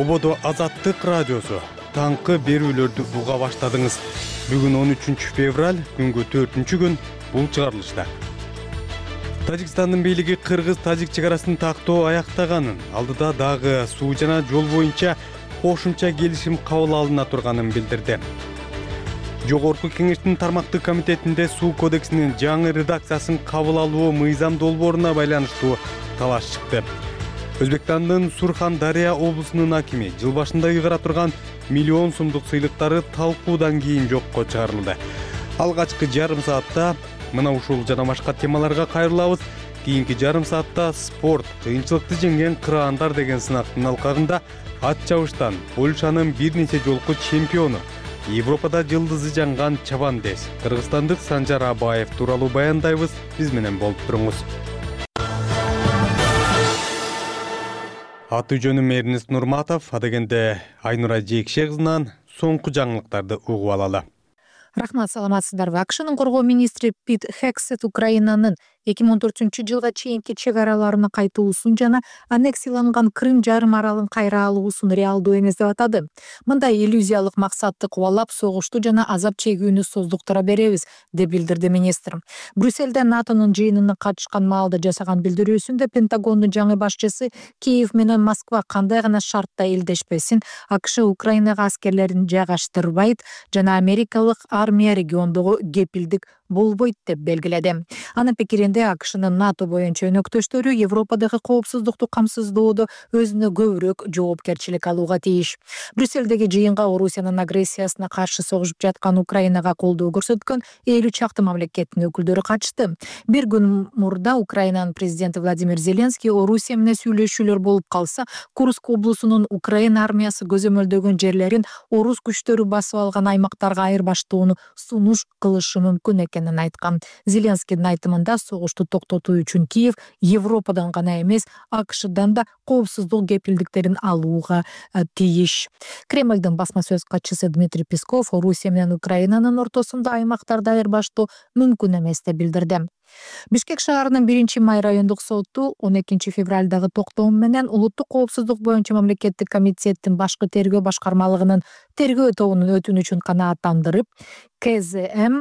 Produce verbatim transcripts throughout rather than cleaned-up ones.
Ободо Азаттык радиосу. Таңкы берүүлөрдү уга баштадыңыз. Бүгүн он үчүнчү февраль, күнгө төртүнчү күн, бул чыгарылышта. Тажикстандын бийлиги кыргыз-тажик чегарасын тактоо аяктаганын, алдыда дагы суу жана жол боюнча кошумча келишим кабыл алына турганын билдирди. Жогорку кеңештин тармактык комитетинде суу кодексинин жаңы редакциясын кабыл алуу мыйзам долбооруна байланыштуу талаш чыкты. Өзбекстандын Сурхан-Дария облусунун акими жыл башында ыйгара турган миллион сомдук сыйлыктары талкуудан кийин жокко чыгарылды. Алгачкы жарым саатта мына ушул жана башка темаларга кайрылабыз. Кийинки жарым саатта спорт, кыйынчылыкты жеңген кыраандар деген сынактын алкагында ат чабыштан Польшанын бир нече жолку чемпиону, Европада жылдызы жанган чабандес кыргызстандык Санжар Абаев тууралуу баяндайбыз. Биз менен болуп туруңуз. Аты жөнүм Эрнест Нурматов, адегенде Айнура Жекше кызынан соңку жаңылыктарды угуп алалы. Рахмат, саламатсыздарбы. АКШнын коргоо министри Пит Хексет Украинанын эки миң он төртүнчү жылга чейинки чек араларына кайтуусун жана аннексияланган Крым жарым аралын кайра алуусун реалдуу эмес деп атады. Мындай иллюзиялык максатты кубалап, согушту жана азап чегүүнү создуктура беребиз, деп билдирди министр. Брюссельде НАТОнун жыйынына катышкан маалда жасаган билдирүүсүндө Пентагондун жаңы башчысы Киев менен Москва кандай гана шартта элдешпесин, АКШ Украинага аскерлерин жайгаштырбайт жана америкалык армия региондогу кепилдик болбойт деп белгиледи. Анын пикиринде АКШнын НАТО боюнча өнөктөштөрү Европадагы коопсуздукту камсыздоодо өзүнө көбүрөөк жоопкерчилик алууга тийиш. Брюссельдеги жыйынга Орусиянын агрессиясына каршы согушуп жаткан Украинага колдоо көрсөткөн элүү чакты мамлекеттин өкүлдөрү катышты. Бир күн мурда Украинанын президенти Владимир Зеленский Орусия менен сүйлөшүүлөр болуп калса, Курск облусунун Украина армиясы көзөмөлдөгөн жерлерин орус күчтөрү басып алган аймактарга айырбаштоону сунуш кылышы мүмкүн экенин айткан. Зеленскийдин айтымында согушту токтотуу үчүн Киев Европадан гана эмес, АКШдан да коопсуздук кепилдиктерин алууга тийиш. Кремлдин басма сөз катчысы Дмитрий Песков Орусия менен Украинанын ортосунда аймактарды айырбаштоо мүмкүн эмес деп билдирди. Бишкек шаарынын биринчи май райондук соту он экинчи февралдагы токтом менен улуттук коопсуздук боюнча мамлекеттик комитеттин башкы тергөө башкармалыгынын тергөө тобунун өтүнүчүн канааттандырып, КЗМ,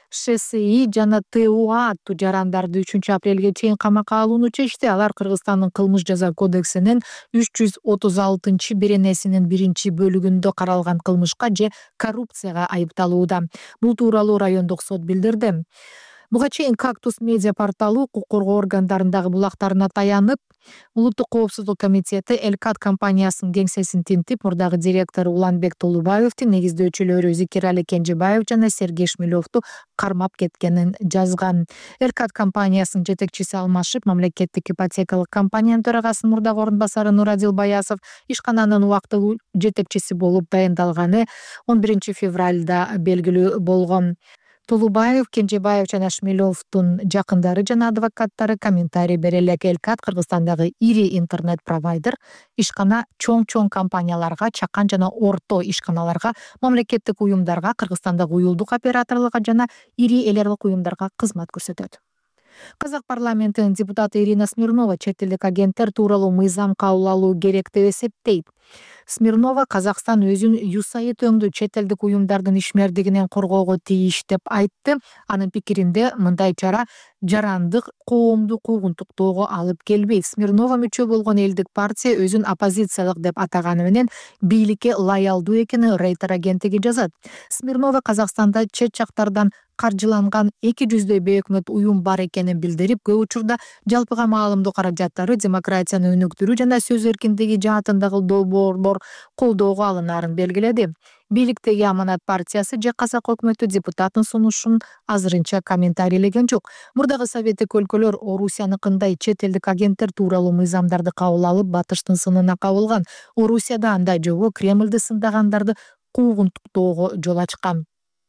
ШСИ жана ТУА аттуу жарандарды үчүнчү апрелге чейин камакка алууну чечти. Алар Кыргызстандын кылмыш жаза кодексинин үч жүз отуз алтынчы беренесинин биринчи бөлүгүндө каралган кылмышка же коррупцияга айыпталууда. Бул тууралуу райондук сот билдирди. Буга чейин Кактус медиа порталу укук коргоо органдарындагы булактарына таянып, Улуттук коопсуздук комитети Элкат компаниясынын кеңсесин тинтип, мурдагы директору Уланбек Толубаевдин негиздөөчүлөрү Зикирали Кенжебаев жана Сергей Шмелевду кармап кеткенин жазган. Элкат компаниясынын жетекчиси алмашып, мамлекеттик ипотекалык компаниянын төрагасынын мурдагы орун басары Нурадил Баясов ишкананын убактылуу жетекчиси болуп дайындалганы он биринчи февралда белгилүү болгон. Толубаев, Кенжебаев жана Шмелевдун жакындары жана адвокаттары комментарий бере элек. Элкат Кыргызстандагы ири интернет-провайдер, ишкана чоң-чоң компанияларга, чакан жана орто ишканаларга, мамлекеттик уюмдарга, Кыргызстандагы уюлдук операторлорго жана ири эл аралык уюмдарга кызмат көрсөтөт. Казак парламентинин депутаты Ирина Смирнова чет элдик агенттер тууралуу мыйзам кабыл алуу керек деп эсептейт. Смирнова Казакстан өзүн юсайыт өңдүү чет элдик уюмдардын ишмердигинен коргоого тийиш деп айтты. Анын пикиринде мындай чара жарандык коомду куугунтуктоого алып келбейт. Смирнова мүчө болгон элдик партия өзүн оппозициялык деп атаганы менен бийликке лоялдуу экенин Рейтер агенттиги жазат. Смирнова Казакстанда чет жактардан каржыланган эки жүздөй бейөкмөт уюм бар экенин билдирип, көп учурда жалпыга маалымдоо каражаттары демократияны өнүктүрүү жана сөз эркиндиги жаатындагы долбоорлор колдоого алынаарын белгиледи. Бийликтеги Аманат партиясы же Казак өкмөтү депутаттын сунушун азырынча комментарийлеген жок. Мурдагы советтик өлкөлөр Орусияныкындай чет элдик агенттер тууралуу мыйзамдарды кабыл алып, батыштын сынына кабылган. Орусияда андай жобо Кремлди сындагандарды куугунтуктоого жол ачкан.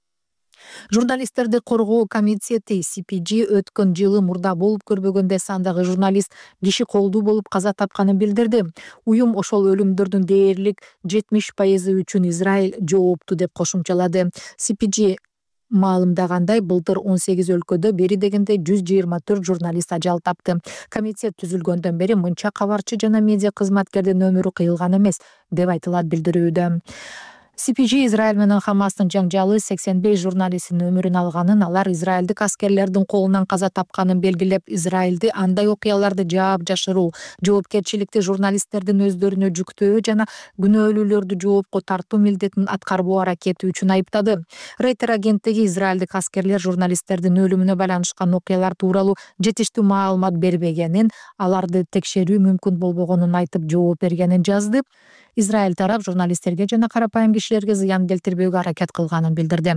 Журналисттерди коргоо комитети Си Пи Джи өткөн жылы мурда болуп көрбөгөндөй сандагы журналист киши колдуу болуп каза тапканын билдирди. Уюм ошол өлүмдөрдүн дээрлик жетимиш пайызы үчүн Израиль жоопту деп кошумчалады. Си Пи Джи маалымдагандай, былтыр он сегиз өлкөдө бери дегенде жүз жыйырма төрт журналист ажал тапты. Комитет түзүлгөндөн бери мынча кабарчы жана медиа кызматкердин өмүрү кыйылган эмес деп айтылат билдирүүдө. си пи джи Израиль менен Хамастын жаңжалы сексен беш журналисттин өмүрүн алганын, алар израилдик аскерлердин колунан каза тапканын белгилеп, Израилди андай окуяларды жаап жашыруу, жоопкерчиликти журналисттердин өздөрүнө жүктөө жана күнөөлүүлөрдү жоопко тартуу милдетин аткарбоо аракети үчүн айыптады. Рейтер агенттиги израилдик аскерлер журналисттердин өлүмүнө байланышкан окуялар тууралуу жетиштүү маалымат бербегенин, аларды текшерүү мүмкүн болбогонун айтып жооп бергенин жазды. Израиль тарап журналисттерге жана карапайым кишилерге зыян келтирбөөгө аракет кылганын билдирди.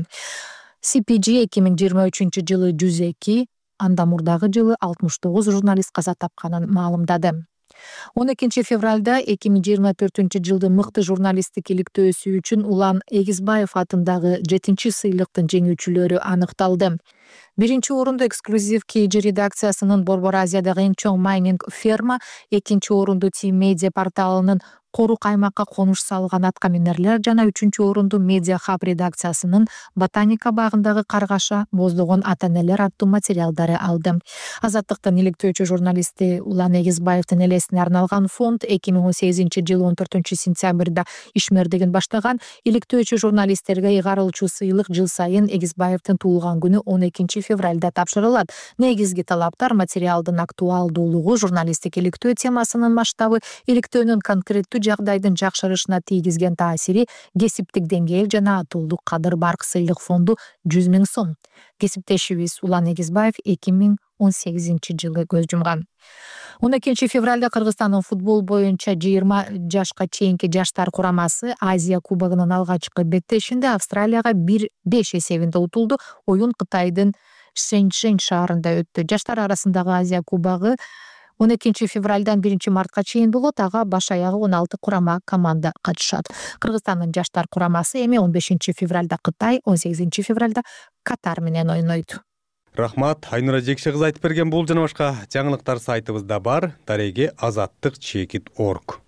си пи джи эки миң жыйырма үчүнчү жылы жүз эки, андан мурдагы жылы алтымыш тогуз журналист каза тапканын маалымдады. он экинчи февралда эки миң жыйырма төртүнчү жылдын мыкты журналисттик иликтөөсү үчүн Улан Эгизбаев атындагы жетинчи сыйлыктын жеңүүчүлөрү аныкталды. Биринчи орунду эксклюзив кей джи редакциясынын Борбор Азиядагы эң чоң майнинг ферма, экинчи орунду Team Media порталынын Корук аймакка конуш салган аткаминерлер жана үчүнчү орунду Media Hub редакциясынын Ботаника багындагы каргаша боздогон ата-энелер аттуу материалдары алды. Азаттыктын иликтөөчү журналисти Улан Эгизбаевдин элесине арналган фонд эки миң он сегизинчи жылы он төртүнчү сентябрда ишмердигин баштаган. Иликтөөчү журналисттерге ыйгарылчу сыйлык жыл сайын Эгизбаевдин туулган күнү он экинчи февралда тапшырылат. Негизги талаптар материалдын актуалдуулугу, журналисттик иликтөө темасынын масштабы, иликтөөнүн конкреттүү жагдайдын жакшырышына тийгизген таасири, кесиптик деңгээл жана атуулдук кадыр барк сыйлык фонду жүз миң сом. Кесиптешибиз Улан Эгизбаев эки миң он сегизинчи жылы көз жумган. он экинчи февралда Кыргызстандын футбол боюнча жыйырма жашка чейинки жаштар курамасы Азия кубогунун алгачкы беттешинде Австралияга бир беш эсебинде утулду. Оюн Кытайдын Шэньчжэнь шаарында өттү. Жаштар арасындагы Азия кубогу он экинчи февралдан биринчи мартка чейин болот. Ага баш аягы он алты курама команда катышат. Кыргызстандын жаштар курамасы эми он бешинчи февралда Кытай, он сегизинчи февралда Катар менен ойнойт. Рахмат, Айнура Жекши кызы айтып берген бул жана башка жаңылыктар сайтыбызда бар. Дареге азаттык чекит орг.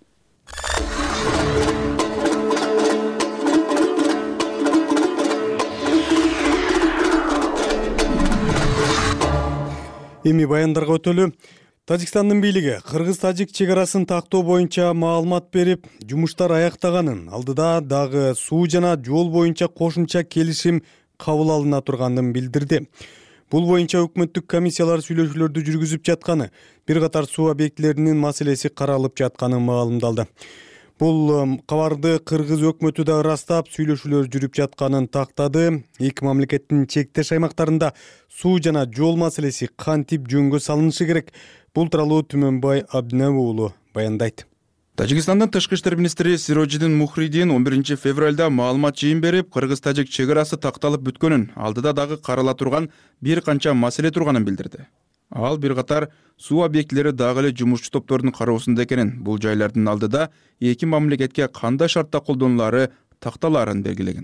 Эми баяндарга өтөлү. Тажикстандын бийлиги кыргыз-тажик чек арасын тактоо боюнча маалымат берип, жумуштар аяктаганын, алдыда дагы суу жана жол боюнча кошумча келишим кабыл алына турганын билдирди. Бул боюнча өкмөттүк комиссиялар сүйлөшүүлөрдү жүргүзүп жатканы, бир катар суу объектилеринин маселеси каралып жатканы маалымдалды. Бул кабарды кыргыз өкмөтү да ырастап, сүйлөшүүлөр жүрүп жатканын тактады. Эки мамлекеттин чектеш аймактарында суу жана жол маселеси кантип жөнгө салынышы керек? Бул тууралуу Түмөнбай Абдиневи уулу баяндайт. Тажикстандын тышкы иштер министри Сирожидин Мухридин он биринчи февралда маалымат жыйын берип, кыргыз-тажик чек арасы такталып бүткөнүн, алдыда дагы карала турган бир канча маселе турганын билдирди. Ал бир катар суу объектилери дагы эле жумушчу топтордун кароосунда экенин, бул жайлардын алдыда эки мамлекетке кандай шартта колдонулары такталаарын белгилеген.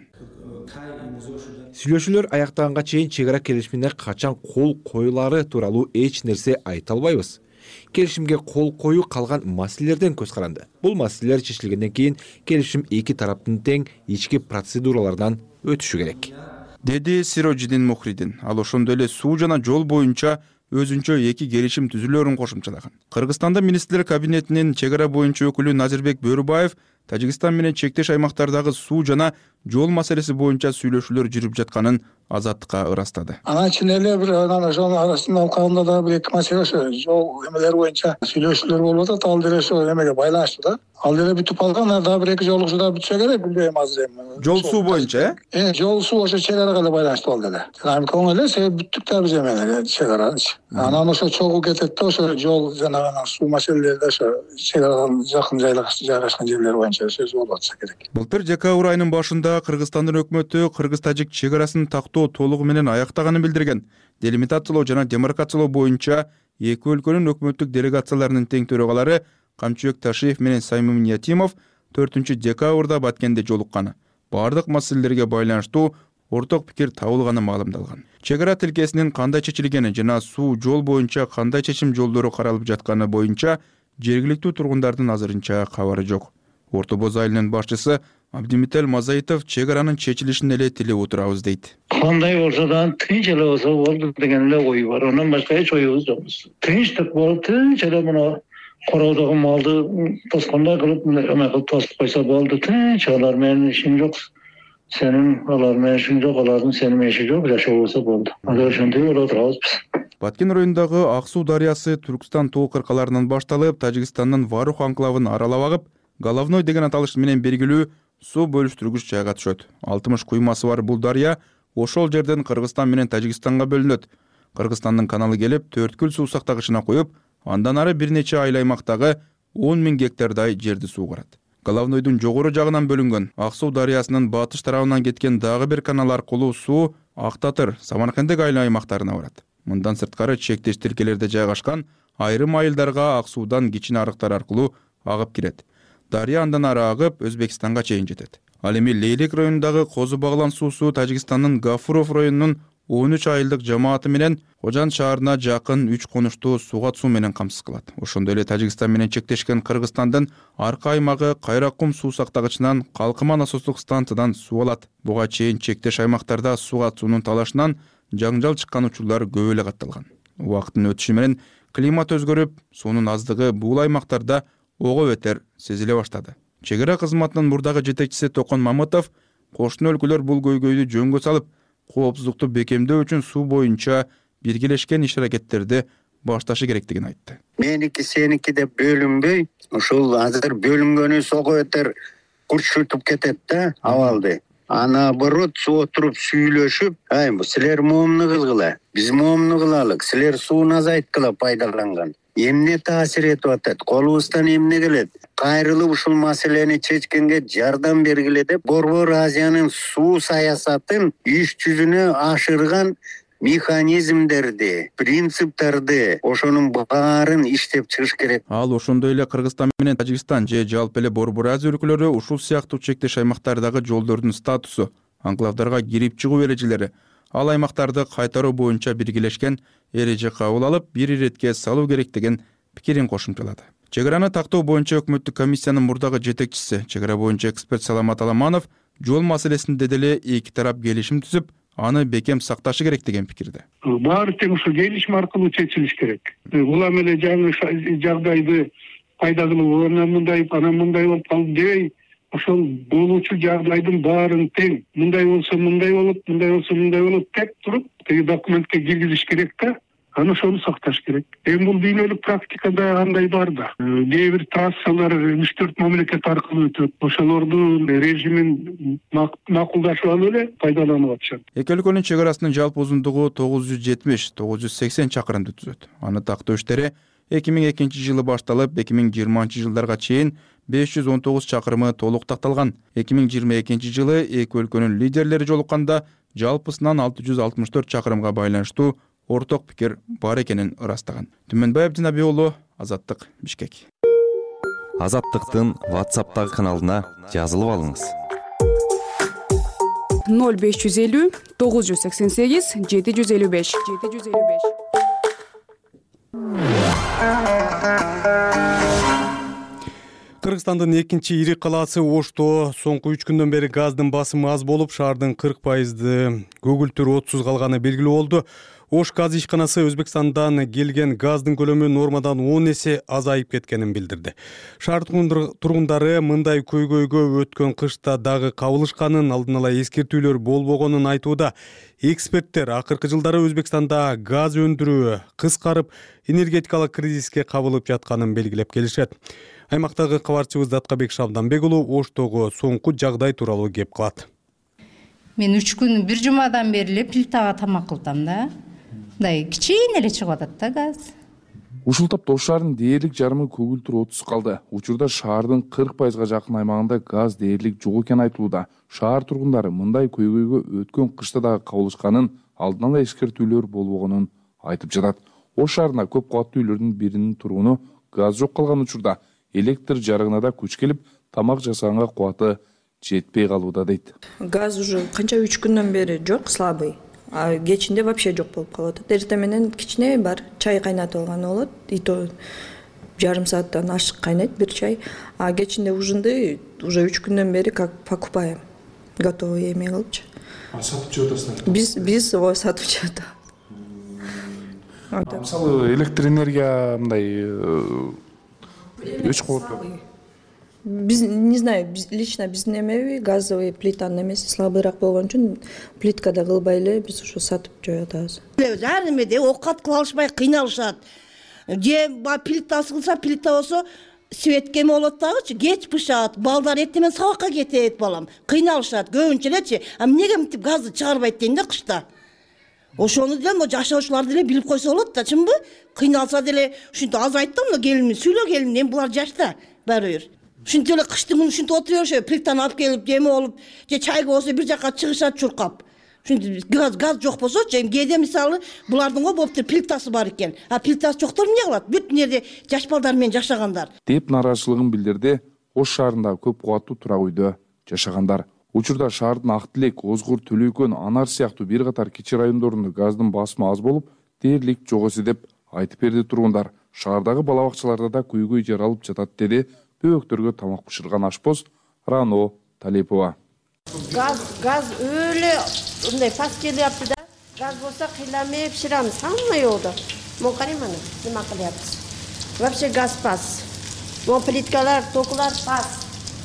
Сүйлөшүүлөр аяктаганга чейин чек ара келишимине качан кол коюлары тууралуу эч нерсе айта албайбыз. Келишимге кол коюу калган маселелерден көз каранды. Бул маселелер чечилгенден кийин келишим эки тараптын тең ички процедуралардан өтүшү керек, деди Сирожидин Мухридин. Ал ошондой эле суу жана жол боюнча өзүнчө эки келишим түзүлөрүн кошумчалаган. Кыргызстанда министрлер кабинетинин чек ара боюнча өкүлү Назирбек Бөрүбаев Тажикстан менен чектеш аймактардагы суу жана жол маселеси боюнча сүйлөшүүлөр жүрүп жатканын азаттыкка ырастады. Анан ичинде эле бир ошонун арасында алкагында да бир эки маселе жол эмелер боюнча сүйлөшүүлөр болуп атат. Ал деле ошо эмеге байланыштуу да. Ал деле бүтүп калган, дагы бир эки жолугушуу да бүтсө керек, билбейм азыр эми. Жол суу боюнча, э? Жол суу ошо чек арага эле байланыштуу ал деле. Ами көңүл эле себеп бүттүк да биз эмелер чек арачы. Анан ошо чогуу кетет да, ошо жол жана суу маселелери ошо чек арадан жакын жайгашкан жерлер боюнча сөз болуп атса керек. Былтыр декабрь айынын башында Кыргызстандын өкмөтү кыргыз-тажик чек арасын тактоо толугу менен аяктаганын билдирген. Делимитациялоо жана демаркациялоо боюнча эки өлкөнүн өкмөттүк делегацияларынын тең төрагалары Камчыбек Ташиев менен Саймим Ниятимов төртүнчү декабрда Баткенде жолукканы, бардык маселелерге байланыштуу орток пикир табылганы маалымдалган. Чек ара тилкесинин кандай чечилгени жана суу жол боюнча кандай чечим жолдору каралып жатканы боюнча жергиликтүү тургундардын азырынча кабары жок. Орто Боз айылынын башчысы Абдимител Мазаитов чек аранын чечилишин эле тилеп отурабыз дейт. Kандай olsa da tinç ele olsa oldu деген эле ой бар. Ondan başka hiç oyumuz yok. Tinçlik болуп, tinç ele мына короодогу малды тоскондой кылып, эме кылып тосуп койсо болду. Tinç алар менин ишим жок. Senin алар менин ишим жок, алардын сенин иши жок, жашоо болсо болду. Анда ошентип эле отурабыз биз. Баткен районундагы Ак Суу дарыясы Түркстан тоо кыркаларынан башталып, Тажикстандын Варух анклавын аралап агып, Головной деген аталыш менен белгилүү суу бөлүштүргүч жайга түшөт. алтымыш куймасы бар бул дарыя ошол жерден Кыргызстан менен Тажикстанга бөлүнөт. Кыргызстандын каналы келип, Төрткүл суу сактагычына куюп, андан ары бир нече айыл аймактагы он миң гектардай жерди суугарат. Головнойдун жогору жагынан бөлүнгөн Ак Суу дарыясынын батыш тарабынан кеткен дагы бир канал аркылуу суу Ак Татыр, Самаркандек айыл аймактарына барат. Мындан сырткары чектеш тиркелерде жайгашкан айрым айылдарга ак суудан кичине арыктар аркылуу агып кирет. Дарыя андан ары агып Өзбекстанга чейин жетет. Ал эми Лейлек районундагы Козу Баглан суусу Тажикстандын Гафуров районунун он үч айылдык жамааты менен Кожан шаарына жакын үч конушту сууга суу менен камсыз кылат. Ошондой эле Тажикстан менен чектешкен Кыргызстандын арка аймагы Кайраккум суу сактагычынан Калкыма насостук станциядан суу алат. Буга чейин чектеш аймактарда сууга суунун талашынан жаңжал чыккан учурлар көп эле катталган. Убакыттын өтүшү менен климат өзгөрүп, суунун аздыгы бул аймактарда ого бетер сезиле баштады. Чек ара кызматынын мурдагы жетекчиси Токон Мамытов кошуна өлкөлөр бул көйгөйдү жөнгө салып, коопсуздукту бекемдөө үчүн суу боюнча биргелешкен иш-аракеттерди башташы керектигин айтты. Меники сеники деп бөлүнбөй, ушул азыр бөлүнгөнү ого бетер курчутуп кетет да абалды. Ана наоборот отуруп сүйлөшүп, ай силер моомну кылгыла, биз моомну кылалык, силер сууну азайткыла пайдаланган. Эмне таасир этип атат, колубуздан эмне келет? Кайрылып ушул маселени чечкенге жардам бергиле деп Борбор Азиянын суу саясатын иш жүзүнө ашырган механизмдерди, принциптарды, ошонун баарын иштеп чыгыш керек. Ал ошондой эле Кыргызстан менен Тажикстан же жалпы эле Борбор Азия өлкөлөрү ушул сыяктуу чектеш аймактардагы жолдордун статусу, анклавдарга кирип чыгуу эрежелери, ал аймактарды кайтаруу боюнча биргелешкен эреже кабыл алып, бир иретке салуу керектигин пикирин кошумчалады. Чек араны тактоо боюнча өкмөттүк комиссиянын мурдагы жетекчиси, чек ара боюнча эксперт Саламат Аламанов жол маселесинде деле эки тарап келишим түзүп, аны бекем сакташы керек деген пикирде. Баары тең ушул келишим аркылуу чечилиш керек. Улам эле жаңы жагдайды пайда кылып, анан мындай, анан мындай болуп калды дебей, ошол болуучу жагдайдын баарын тең, мындай болсо мындай болот, мындай болсо мындай болот деп туруп, теги документке киргизиш керек да. Аны ошону сакташ керек. Эми бул дүйнөлүк практикада андай бар да. Кээ бир трассалар үч төрт мамлекет аркылуу өтөт. Ошолордун режимин макулдашып алып эле пайдаланып атышат. Эки өлкөнүн чек арасынын жалпы узундугу тогуз жүз жетимиш — тогуз жүз сексен чакырымды түзөт. Аны тактоо иштери эки миң экинчи жылы башталып, эки миң жыйырманчы жылдарга чейин беш жүз он тогуз чакырымы толук такталган. эки миң жыйырма экинчи жылы эки өлкөнүн лидерлери жолукканда жалпысынан алты жүз алтымыш төрт чакырымга байланыштуу орток пикир бар экенин ырастаган. Түмөнбай Абдинаби уулу, Азаттык, Бишкек. Азаттыктын WhatsApp'тагы каналына жазылып алыңыз. ноль беш жүз элүү тогуз жүз сексен сегиз жети жүз элүү беш жети жүз элүү беш. Кыргызстандын экинчи ири калаасы Ошто соңку үч күндөн бери газдын басымы аз болуп, шаардын кырк пайызды көгүлтүр отсуз калганы белгилүү болду. Ош газ ишканасы Өзбекстандан келген газдын көлөмү нормадан он эсе азайып кеткенин билдирди. Шаар тургундары мындай көйгөйгө өткөн кышта дагы кабылышканын, алдын ала эскертүүлөр болбогонун айтууда. Эксперттер акыркы жылдары Өзбекстанда газ өндүрүү кыскарып, энергетикалык кризиске кабылып жатканын белгилеп келишет. Аймактагы кабарчыбыз Даткабек Шабданбек уулу Оштогу соңку жагдай тууралуу кеп кылат. Мен үч күн бир жумадан бери эле плитага тамак кылтам да. Мындай кичине эле чыгып атат да газ. Ушул тапта Ош шаарынын дээрлик жарымы көгүлтүр отсуз калды. Учурда шаардын кырк пайызга жакын аймагында газ дээрлик жок экени айтылууда. Шаар тургундары мындай көйгөйгө өткөн кышта дагы кабылышканын, алдын ала эскертүүлөр болбогонун айтып жатат. Ош шаарына көп кабаттуу үйлөрдүн биринин тургуну газ жок калган учурда электр жарыгына да күч келип, тамак жасаганга кубаты жетпей калууда дейт. Газ уже канча үч күндөн бери жок, слабый. А кечинде вообще жок болуп калат. Эртең менен кичине бар чай кайнатып алганы болот. И то жарым сааттан ашык кайнайт бир чай. А кечинде ужинды уже үч күндөн бери как покупаем. Готовый эме кылыпчы. сатып жеп атасыңар? Биз биз ой сатып жеп атабыз. Мисалы электр энергия мындай өч кубаттуу. Биз не знаю, лично биздин эмеби газовый плитанын эмеси слабыйраак болгон үчүн плиткада кылбай эле биз ошо сатып жеп атабыз. Ар немеде оокат кыла алышпай кыйналышат. Же плитасы кылса, плита болсо свет кеме болот дагычы, кеч бышат, балдар эртең сабакка кетет балам. Кыйналышат көбүнчө элечи. А эмнеге мынтип газды чыгарбайт дейм да кышта. Ошону деле могу жашоочулар деле билип койсо болот да, чынбы? Кыйналса деле ушинтип азайттым да келиним, сүйлө келиним, эми булар жашта баары бир. Ушинтип эле кыштын күнү ушинтип отура беришет, плитаны алып келип жеме болуп, же чайга болсо бир жака чыгышат чуркап. Ушинтип газ газ жок болсочу, эми кээде мисалы булардын го болуптур плитасы бар экен. А плитасы жоктор эмне кылат? Бүт жерде жаш балдар менен жашагандар. Деп нараазычылыгын билдирди Ош шаарындагы көп кубаттуу турак үйдө жашагандар. Учурда шаардын Ак Тилек, Озгур, Төлөйкөн, Анар сыяктуу бир катар кичи райондорунда газдын басымы аз болуп, дээрлик жок эсе деп айтып берди тургундар. Шаардагы бала бакчаларда да күйгөй жаралып жатат деди бөбөктөргө тамак бышырган ашпоз Рано Талепова. Газ газ өлө мындай пас келиапты да. Газ болсо кыйламай бышырамыз, самый олду. Мон карайман, нема кылябыз. Вообще газ пас. Мон плиткалар, токулар пас.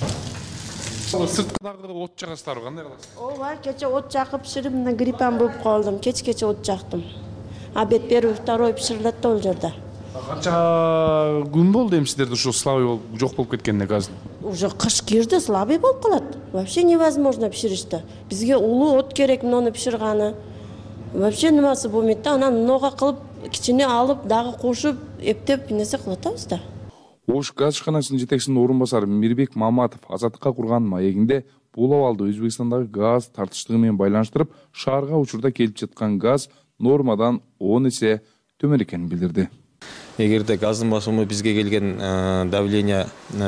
Сырткадагы от жагасыздарбы, кандай кыласыз? Ооба, кече от жакып бышырып, мына гриппан болуп калдым. Кеч-кече от жактым. Обед первый, второй бышырылат да ол жерде. Канча күн болду эми сиздерде ушу слабый болуп жок болуп кеткенине газ? Уже кыш кирди, слабый болуп калат. Вообще невозможно бышырышты. Бизге улуу от керек муну бышырганы. Вообще немасы болмойт да, анан нога кылып, кичине алып, дагы кошуп, эптеп нерсе кылып атабыз да. Ош газ ишканасынын жетекчисинин орун басары Мирбек Маматов азаттыкка курган маегинде бул абалды Өзбекстандагы газ тартыштыгы менен байланыштырып, шаарга учурда келип жаткан газ нормадан он эсе төмөн экенин билдирди. Эгерде газдын басымы бизге келген давление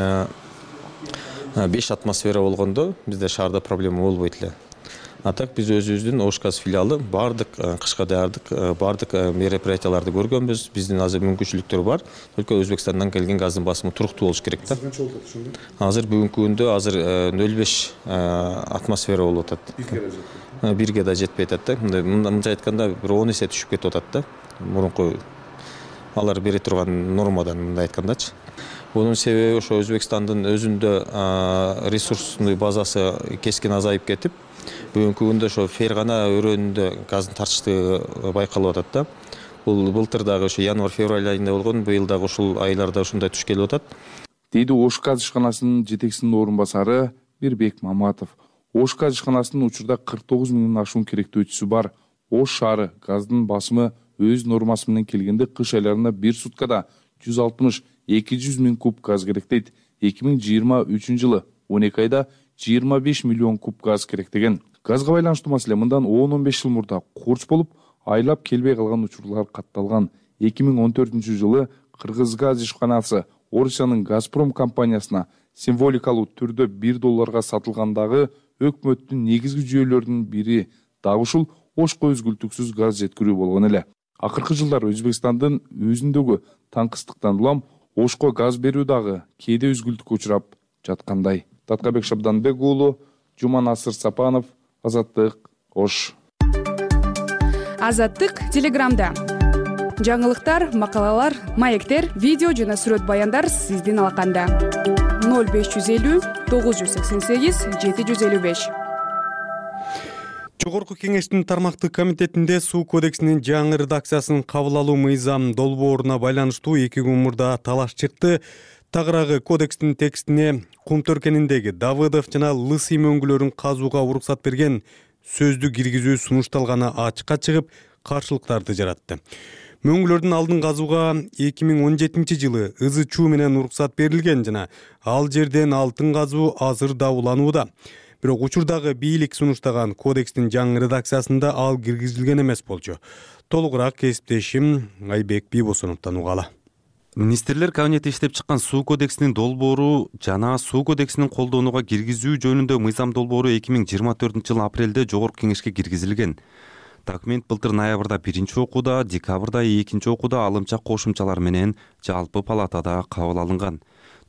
беш атмосфера болгондо бизде шаарда проблема болбойт эле. А так биз өзүбүздүн Ош газ филиалы бардык кышка даярдык, бардык мероприятияларды көргөнбүз. Биздин азыр мүмкүнчүлүктөр бар. Только Өзбекстандан келген газдын басымы туруктуу болуш керек да. Азыр бүгүнкү күндө азыр нөл беш атмосфера болуп атат. Бирге да жетпей атат да. Мындай айтканда бир он эсе түшүп кетип атат да. Мурунку алар бере турган нормадан мындай айткандачы. Бунун себеби ошо Өзбекстандын өзүндө ресурсный базасы кескин азайып кетип, бүгүнкү күндө ошо Фергана өрөөнүндө газдын тартыштыгы байкалып атат да. Бул былтыр дагы ошо январь-февраль айында болгон, быйыл дагы ушул айларда ушундай туш келип атат. Дейди Ош газ ишканасынын жетекчисинин орун басары Мирбек Маматов. Ош газ ишканасынын учурда кырк тогуз миңден ашуун керектөөчүсү бар. Ош шаары газдын басымы өз нормасы менен келгенде кыш айларында бир суткада жүз алтымыш эки жүз миң куб газ керек дейт. эки миң жыйырма үчүнчү жылы он эки айда жыйырма беш миллион куб газ керек деген. Газга байланыштуу маселе мындан он он беш жыл мурда курч болуп, айлап келбей калган учурлар катталган. эки миң он төртүнчү жылы Кыргыз газ ишканасы Орусиянын Газпром компаниясына символикалуу түрдө бир долларга сатылгандагы өкмөттүн негизги жүйөлөрүнүн бири дагы ушул Ошко үзгүлтүксүз газ жеткирүү болгон эле. Акыркы жылдары Өзбекстандын өзүндөгү таңкыстыктан улам Ошко газ берүү дагы кээде үзгүлтүккө учурап жаткандай. Таткабек Шабданбек уулу, Жуманасыр Сапанов, Азаттык, Ош. Азаттык Телеграмда. Жаңылыктар, макалалар, маектер, видео жана сүрөт баяндар сиздин алаканда. ноль беш жүз элүү тогуз жүз сексен сегиз жети жүз элүү беш. Жогорку кеңештин тармактык комитетинде суу кодексинин жаңы редакциясын кабыл алуу мыйзам долбооруна байланыштуу эки күн мурда талаш чыкты. Тагыраагы кодекстин текстине Кум Төркениндеги Давыдов жана Лысый мөңгүлөрүн казууга уруксат берген сөздү киргизүү сунушталганы ачыкка чыгып, каршылыктарды жаратты. Мөңгүлөрдүн алдын казууга эки миң он жетинчи жылы ызы чуу менен уруксат берилген жана ал жерден алтын казуу азыр да уланууда. Бирок учурдагы бийлик сунуштаган кодекстин жаңы редакциясында ал киргизилген эмес болчу. Толугураак кесиптешим Айбек Бийбосоновдон угалы. Министрлер кабинети иштеп чыккан суу кодексинин долбоору жана суу кодексинин колдонууга киргизүү жөнүндө мыйзам долбоору эки миң жыйырма төртүнчү жыл апрелде жогорку кеңешке киргизилген. Документ былтыр ноябрда биринчи окууда, декабрда экинчи окууда алымча кошумчалар менен жалпы палатада кабыл алынган.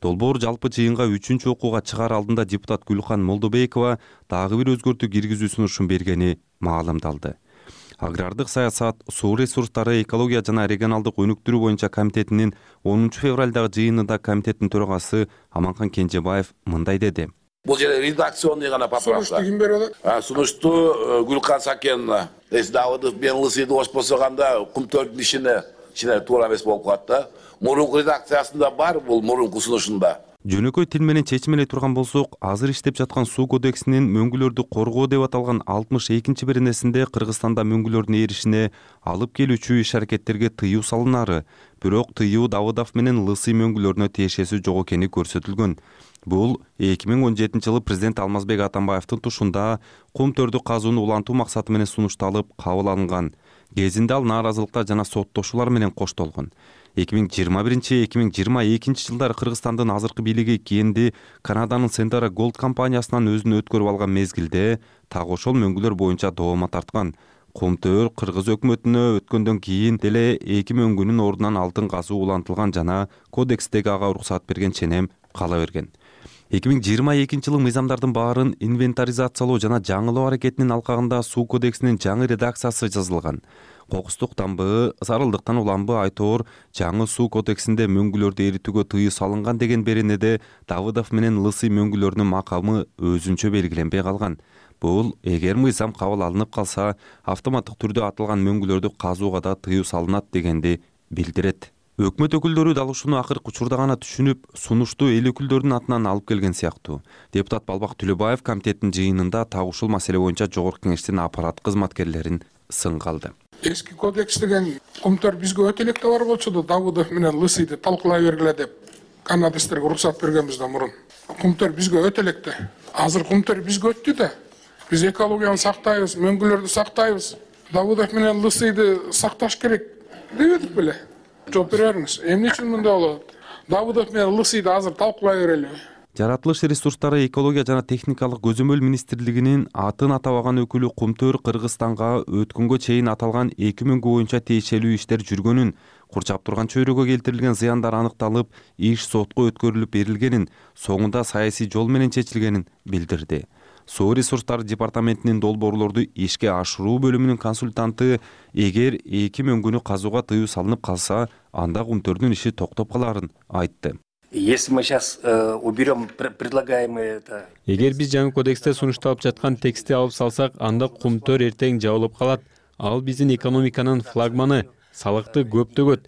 Долбоор жалпы жыйынга үчүнчү окууга чыгаар алдында депутат Гүлхан Молдобекова дагы бир өзгөртүү киргизүү сунушун бергени маалымдалды. Агрардык саясат, суу ресурстары, экология жана регионалдык өнүктүрүү боюнча комитетинин онунчу февралдагы жыйынында комитеттин төрагасы Аманхан Кенжебаев мындай деди. Бул жерде редакционный гана поправка. Сунушту ким берип атат? Сунушту Гүлкан Сакеновна. Эс Давыдов мен Лысыйды ошпосоганда Кумтөрдүн ишине ишине туура эмес болуп калат да. Мурунку редакциясында бар, бул мурунку сунушунда. Жөнөкөй тил менен чечим эле турган болсок, азыр иштеп жаткан суу кодексинин мөңгүлөрдү коргоо деп аталган алтымыш экинчи беренесинде Кыргызстанда мөңгүлөрдүн эришине алып келүүчү иш-аракеттерге тыюу салынары, бирок тыюу Давыдов менен Лысый мөңгүлөрүнө тиешеси жок экени көрсөтүлгөн. Бул эки миң он жетинчи жылы президент Алмазбек Атамбаевдин тушунда кум төрдү казууну улантуу максаты менен сунушталып кабыл алынган. Кезинде ал нааразылыктар жана соттошуулар менен коштолгон. эки миң жыйырма биринчи эки миң жыйырма экинчи жылдары Кыргызстандын азыркы бийлиги кийинди Канаданын Sentara Gold компаниясынан өзүн өткөрүп алган мезгилде так ошол мөңгүлөр боюнча доомат тарткан. Кумтөр Кыргыз өкмөтүнө өткөндөн кийин деле эки мөңгүнүн ордунан алтын казуу улантылган жана кодекстеги ага уруксат берген ченем кала берген. эки миң жыйырма экинчи жылы мыйзамдардын баарын инвентаризациялоо жана жаңылоо аракетинин алкагында суу кодексинин жаңы редакциясы жазылган. Кокустук дамбы, зарылдыктан уламбы айтоор жаңы суу кодексинде мөңгүлөрдү эритүүгө тыюу салынган деген беренеде Давыдов менен Лысый мөңгүлөрүнүн макамы өзүнчө белгиленбей калган. Бул эгер мыйзам кабыл алынып калса, автоматтык түрдө атылган мөңгүлөрдү казууга да тыюу салынат дегенди билдирет. Өкмөт өкүлдөрү дал ушуну акыркы учурда гана түшүнүп, сунушту эл өкүлдөрүнүн атынан алып келген сыяктуу. Депутат Балбак Түлөбаев комитеттин жыйынында так ушул маселе боюнча Жогорку Кеңештин аппарат кызматкерлерин сынга алды. Эски кодекс деген кумтөр бизге өтө электе бар болчу да, Давыдов менен Лысыйды талкуулай бергиле деп канадистерге уруксат бергенбизден мурун. Кумтөр бизге өтө электе. Азыр кумтөр бизге өттү да. Биз экологияны сактайбыз, мөңгүлөрдү сактайбыз. Давыдов менен Лысыйды сакташ керек дебедик беле? Жооп бере бериңиз. Эмне үчүн мындай болот? Давыдов менен Лысыйды азыр талкуулай берели. Жаратылыш ресурстары, экология жана техникалык көзөмөл министрлигинин атын атабаган өкүлү Кумтөр Кыргызстанга өткөнгө чейин аталган эки мөңгү боюнча тиешелүү иштер жүргөнүн, курчап турган чөйрөгө келтирилген зыяндар аныкталып, иш сотко өткөрүлүп берилгенин, соңунда саясий жол менен чечилгенин билдирди. Суу ресурстары департаментинин долбоорлорду ишке ашыруу бөлүмүнүн консультанты эгер эки мөңгүнү казууга тыюу салынып калса, анда Кумтөрдүн иши токтоп каларын айтты. Если мы сейчас э, уберем предлагаемые это... Эгер биз жаңы кодексте сунушталып жаткан текстти алып салсак, анда Кумтөр эртең жабылып калат. Ал биздин экономиканын флагманы, салыкты көп төгөт.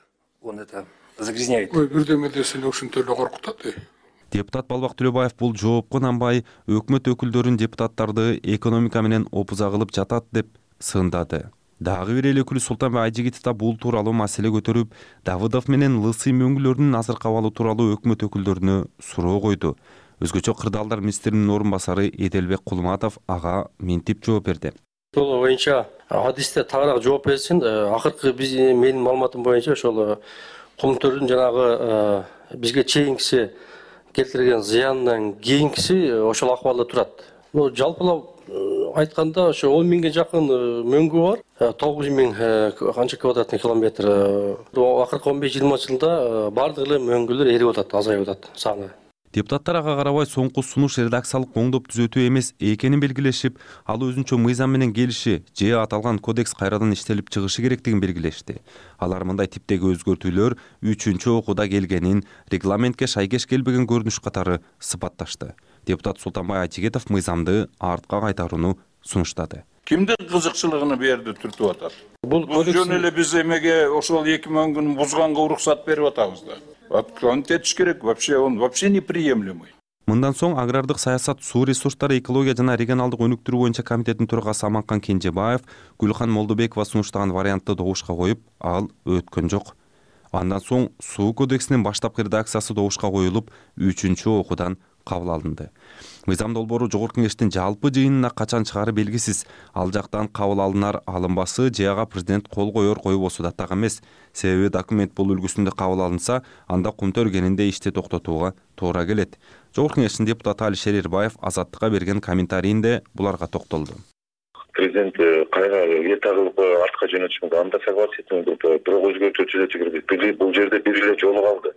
Он это загрязняет. Ой, бирдеме десең ушинтип эле коркутат. Депутат Балбак Түлөбаев бул жоопко нанбай, өкмөт өкүлдөрүн депутаттарды экономика менен опуза кылып жатат деп сындады. Дагы бир эл өкүлү Султанбек Айжигитов да бул тууралуу маселе көтөрүп, Давыдов менен Лысый мөңгүлөрүнүн азыркы абалы тууралуу өкмөт өкүлдөрүнө суроо койду. Өзгөчө кырдаалдар министринин орун басары Эделбек Кулматов ага мынтип жооп берди. Ошол боюнча адисте тагыраак жооп берсин. Акыркы биз менин маалыматым боюнча ошол Кумтөрдүн жанагы бизге чейинкиси келтирген зыяндан кийинкиси ошол акыбалда турат. Ну жалпылап айтканда ошо он миңге жакын мөңгү бар, тогуз миң канча квадратный километр. Акыркы он беш жыйырма жылда бардык эле мөңгүлөр эрип атат, азайып атат саны. Депутаттар ага карабай соңку сунуш редакциялык оңдоп түзөтүү эмес экенин белгилешип, ал өзүнчө мыйзам менен келиши же аталган кодекс кайрадан иштелип чыгышы керектигин белгилешти. Алар мындай типтеги өзгөртүүлөр үчүнчү окууда келгенин, регламентке шайкеш келбеген көрүнүш катары сыпатташты. Депутат Султанбай Айжигитов мыйзамды артка кайтарууну сунуштады. Кимдин кызыкчылыгын берди түртүп атат? Бул жөн эле биз эмеге ошол эки мөңгүн бузганга уруксат берип атабыз да. Комитет керек, вообще он вообще неприемлемый. Мындан соң агрардык саясат, суу ресурстары, экология жана регионалдык өнүктүрүү боюнча комитеттин төрагасы Аманхан Кенжебаев Гүлхан Молдобекова сунуштаган вариантты добушка коюп, ал өткөн жок. Андан соң суу кодексинин баштапкы редакциясы добушка коюлуп, үчүнчү окуудан кабыл алынды. Мыйзам долбоору Жогорку Кеңештин жалпы жыйынына качан чыгары белгисиз. Ал жактан кабыл алынар алынбасы же ага президент кол коер койбосу да так эмес. Себеби документ бул үлгүсүндө кабыл алынса, анда Кумтөр кенинде ишти токтотууга туура келет. Жогорку Кеңештин депутаты Алишер Эрбаев Азаттыкка берген комментарийинде буларга токтолду. Президент кайра эте кылып артка жөнөтүшкөнгө анда согласен, бирок өзгөртүү түзөтүү керек. Бул жерде бир эле жолу калды.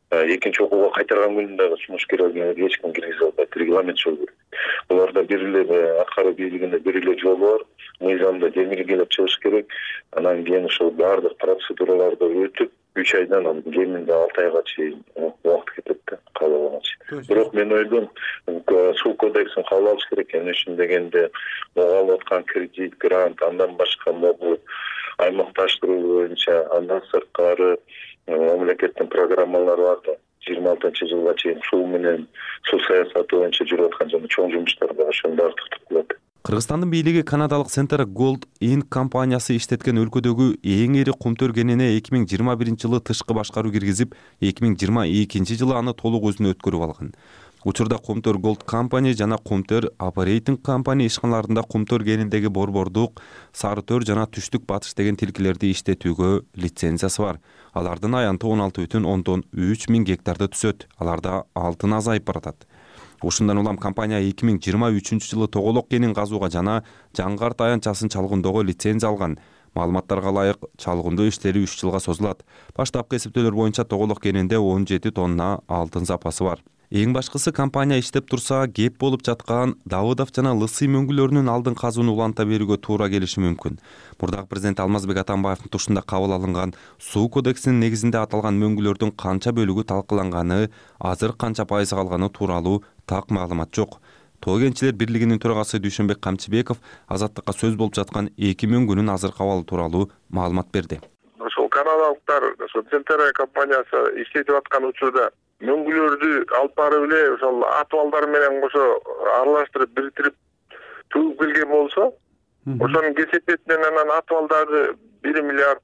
экинчи окууга кайтарган күнү дагы сумушкерлерге эч ким киргизе албайт, регламент жол берет. Буларда бир эле аткаруу бийлигинде бир эле жол бар, мыйзамда демилгелеп чыгыш керек. Анан кийин ошол баардык процедураларды өтүп үч айдан кеминде алты айга чейин убакыт кетет да кабыл алганча. Бирок мен ойлойм, суу кодексин кабыл алыш керек экен. Ишин дегенде алып аткан кредит, грант, андан башка могу аймакташтыруу боюнча, андан сырткары мамлекеттин программалары бар да. жыйырма алтынчы жылга чейин суу менен суу саясаты боюнча жүрүп аткан жана чоң жумуштар бар, ошонун баары токтоп калат. Кыргызстандын бийлиги канадалык Center Gold Inc компаниясы иштеткен өлкөдөгү эң ири кумтөр кенене эки миң жыйырма биринчи жылы тышкы башкаруу киргизип, эки миң жыйырма экинчи жылы аны толук өзүнө өткөрүп алган. Учурда Кумтөр Gold Company жана Кумтөр Operating Company ишканаларында кумтөр кенендеги борбордук, сары төр жана түштүк батыш деген тилкелерди иштетүүгө лицензиясы бар. Алардын аянты он алты бүтүн ондон үч миң гектарды түзөт. Аларда алтын азайып баратат. Ушундан улам компания эки миң жыйырма үчүнчү жылы тоголок кенин казууга жана жаңгарт аянтчасын чалгындоого лицензия алган. Маалыматтарга ылайык, чалгындоо иштери үч жылга созулат. Баштапкы эсептөөлөр боюнча тоголок кенинде он жети тонна алтын запасы бар. Эң башкысы компания иштеп турса, кеп болуп жаткан Давыдов жана Лысый мөңгүлөрүнүн алдын казууну уланта берүүгө туура келиши мүмкүн. Мурдагы президент Алмазбек Атамбаевдин тушунда кабыл алынган суу кодексинин негизинде аталган мөңгүлөрдүн канча бөлүгү талкаланганы, азыр канча пайызы калганы тууралуу так маалымат жок. Тоо кенчилер бирлигинин төрагасы Дүйшөнбек Камчыбеков азаттыкка сөз болуп жаткан эки мөңгүнүн азыркы абалы тууралуу маалымат берди. Ошол канадалыктар, ошол Центера компаниясы иштетип аткан учурда мөңгүлөрдү алып барып эле ошол атыбалдар менен кошо аралаштырып бириктирип төгүп келген болсо, ошонун кесепетинен анан атыбалдарды бир миллиард